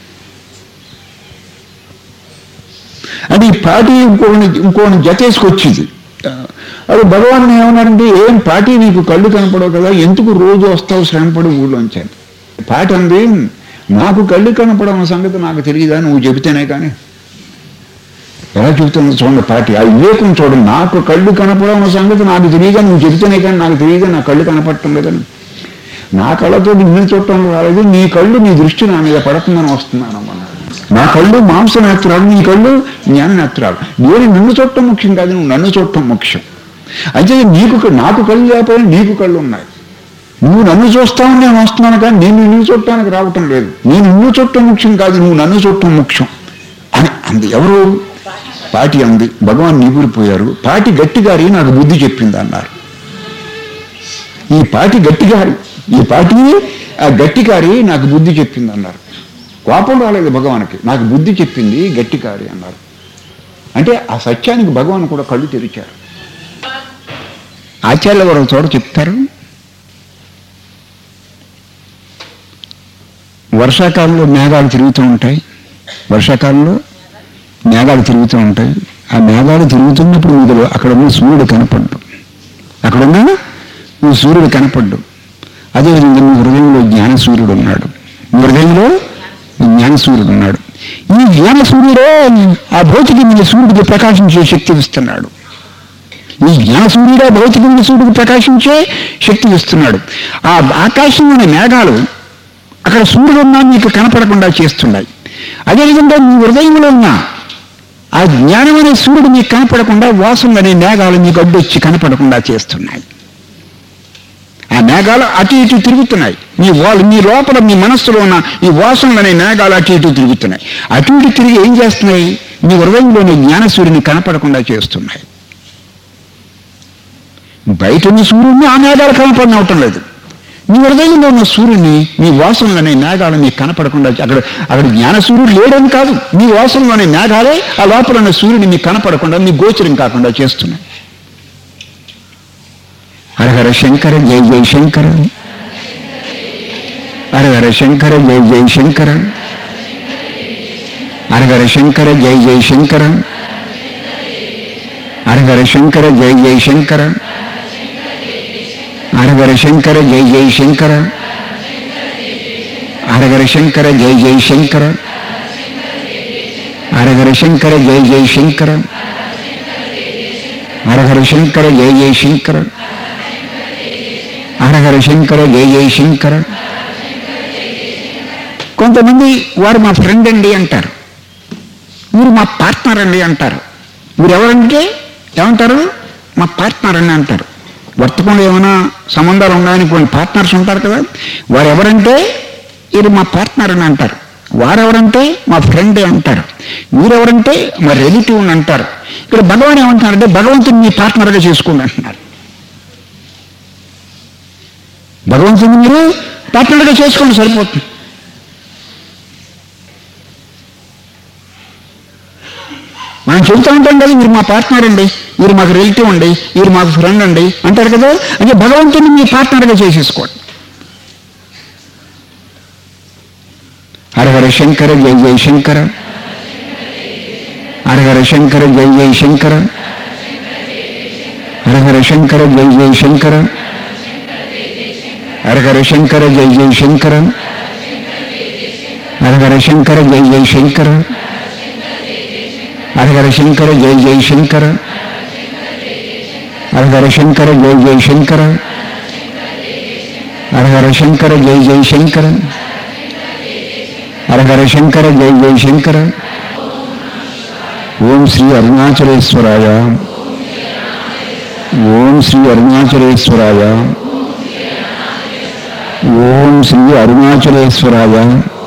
A: అది ఈ పాటి ఇంకోని ఇంకోని జతేసుకొచ్చింది. అది భగవాన్ ఏమన్నారంటే, ఏం పాటి నీకు కళ్ళు కనపడవు కదా, ఎందుకు రోజు వస్తావు శ్రమపడి ఊళ్ళోంచాను. పాటి అంది, నాకు కళ్ళు కనపడవ సంగతి నాకు తెలియదా, నువ్వు చెబితేనే కానీ. ఎలా చెబుతున్నా చూడండి పాటి, ఆ వివేకం చూడండి. నాకు కళ్ళు కనపడవ సంగతి నాకు తెలియదా, నువ్వు చెబితేనే కానీ నాకు తెలియదా, నా కళ్ళు కనపడటం లేదని. నా కళ్ళతో నిన్ను చూడటం రాలేదు, నీ కళ్ళు నీ దృష్టి నా మీద పడుతుందని వస్తున్నాను అన్నాడు. నా కళ్ళు మాంస నేత్రాలు, నీ కళ్ళు జ్ఞాన నేత్రాలు. నేను నిన్ను చూడటం ముఖ్యం కాదు, నువ్వు నన్ను చూడటం ముఖ్యం. అయితే నీకు నాకు కళ్ళు లేకపోయినా నీకు కళ్ళు ఉన్నాయి, నువ్వు నన్ను చూస్తావు నేను వస్తున్నాను, కానీ నేను నిన్ను చూడటానికి రావటం లేదు. నేను నిన్ను చూడటం ముఖ్యం కాదు, నువ్వు నన్ను చూడటం ముఖ్యం అని అంది. ఎవరు? పాటి అంది. భగవాన్ నిగురిపోయారు. పాటి గట్టిగారి నాకు బుద్ధి చెప్పింది అన్నారు. ఈ పాటి గట్టిగారి ఈ పాటి ఆ గట్టికారి నాకు బుద్ధి చెప్పింది అన్నారు. కోపం రాలేదు భగవానికి, నాకు బుద్ధి చెప్పింది గట్టికారి అన్నారు. అంటే ఆ సత్యానికి భగవాన్ కూడా కళ్ళు తెరిచారు. ఆచార్యులు ఒక చోట చెప్తారు, వర్షాకాలంలో మేఘాలు తిరుగుతూ ఉంటాయి, వర్షాకాలంలో మేఘాలు తిరుగుతూ ఉంటాయి. ఆ మేఘాలు తిరుగుతున్నప్పుడు మీరు అక్కడ ఉన్న సూర్యుడు కనపడ్డు, అక్కడున్న నువ్వు సూర్యుడు కనపడ్డు. అదేవిధంగా మీ హృదయంలో జ్ఞాన సూర్యుడు ఉన్నాడు, మీ హృదయంలో జ్ఞాన సూర్యుడు ఉన్నాడు. ఈ జ్ఞాన సూర్యుడే ఆ భౌతికమైన సూర్యుడికి ప్రకాశించే శక్తి ఇస్తున్నాడు. ఈ జ్ఞాన సూర్యుడే భౌతికమైన సూర్యుడికి ప్రకాశించే శక్తి ఇస్తున్నాడు. ఆ ఆకాశంలోని మేఘాలు అక్కడ సూర్యుడు ఉన్నా మీకు కనపడకుండా చేస్తున్నాయి. అదేవిధంగా మీ హృదయంలో ఉన్న ఆ జ్ఞానం అనే సూర్యుడు మీకు కనపడకుండా వాసనలు అనే మేఘాలు మీకు అడ్డొచ్చి కనపడకుండా చేస్తున్నాయి. ఆ మేఘాలు అటు ఇటు తిరుగుతున్నాయి. మీ వాళ్ళు మీ లోపల మీ మనస్సులో ఉన్న ఈ వాసనలు అనే మేఘాలు అటు ఇటు తిరుగుతున్నాయి. అటు ఇటు తిరిగి ఏం చేస్తున్నాయి? మీ హృదయంలోని జ్ఞాన సూర్యుని కనపడకుండా చేస్తున్నాయి. బయట ఉన్న సూర్యుడిని ఆ మేఘాలు కనపడనవటం లేదు. మీ హృదయంలో ఉన్న సూర్యుని మీ వాసనలనే మేఘాలు మీకు కనపడకుండా, అక్కడ అక్కడ జ్ఞాన సూర్యుడు లేడని కాదు, మీ వాసనలోనే మేఘాలే ఆ లోపల ఉన్న సూర్యుని మీకు కనపడకుండా, మీ గోచరం కాకుండా చేస్తున్నాయి. హరహర శంకర జై జై శంకర, హరహర శంకర జై జై శంకర, హరహర శంకర జై జై శంకర, హరహర శంకర జై జై శంకర, హరహర శంకర జై జై శంకర, హరహర శంకర జై జై శంకర, హరహర శంకర జై జై శంకర, హరహర శంకర జై జై శంకర, హరహర శంకర జై జై శంకర. కొంతమంది వారు మా ఫ్రెండ్ అండి అంటారు, మీరు మా పార్ట్నర్ అండి అంటారు. మీరు ఎవరంటే ఏమంటారు? మా పార్ట్నర్ అని అంటారు. వర్తకంలో ఏమైనా సంబంధాలు ఉన్నాయని కొన్ని పార్ట్నర్స్ ఉంటారు కదా, వారు ఎవరంటే వీరు మా పార్ట్నర్ అని అంటారు. వారెవరంటే మా ఫ్రెండ్ అంటారు. వీరెవరంటే మా రిలేటివ్ అని అంటారు. ఇక్కడ భగవాన్ ఏమంటున్నారంటే భగవంతుని మీ పార్ట్నర్గా చేసుకోండి అంటున్నారు. భగవంతుని మీరు పార్ట్నర్గా చేసుకోండి, సరిపోతుంది. మనం చెబుతూ ఉంటాం కదా, మీరు మా పార్ట్నర్ అండి, మీరు మాకు రిలేటివ్ అండి, మీరు మాకు ఫ్రెండ్ అండి అంటారు కదా. అంటే భగవంతుని మీ పార్ట్నర్గా చేసేసుకోండి. హరహర శంకర జై జై శంకర, హరహర శంకర జై జై శంకర, హరహర శంకర జై జై శంకర, హరహర శంకర జై జై శంకర, హరహర శంకర జై జై శంకర, హరహర శంకర జై జై శంకర, హరహర శంకర జై జై శంకర, హరహర శంకర జై జై శంకర, హరహర శంకర జై జై శంకర. ఓం శ్రీ అరుణాచలేశ్వరాయ, ఓం శ్రీ అరుణాచలేశ్వరాయ, ఓం శ్రీ అరుణాచలేశ్వరాయ.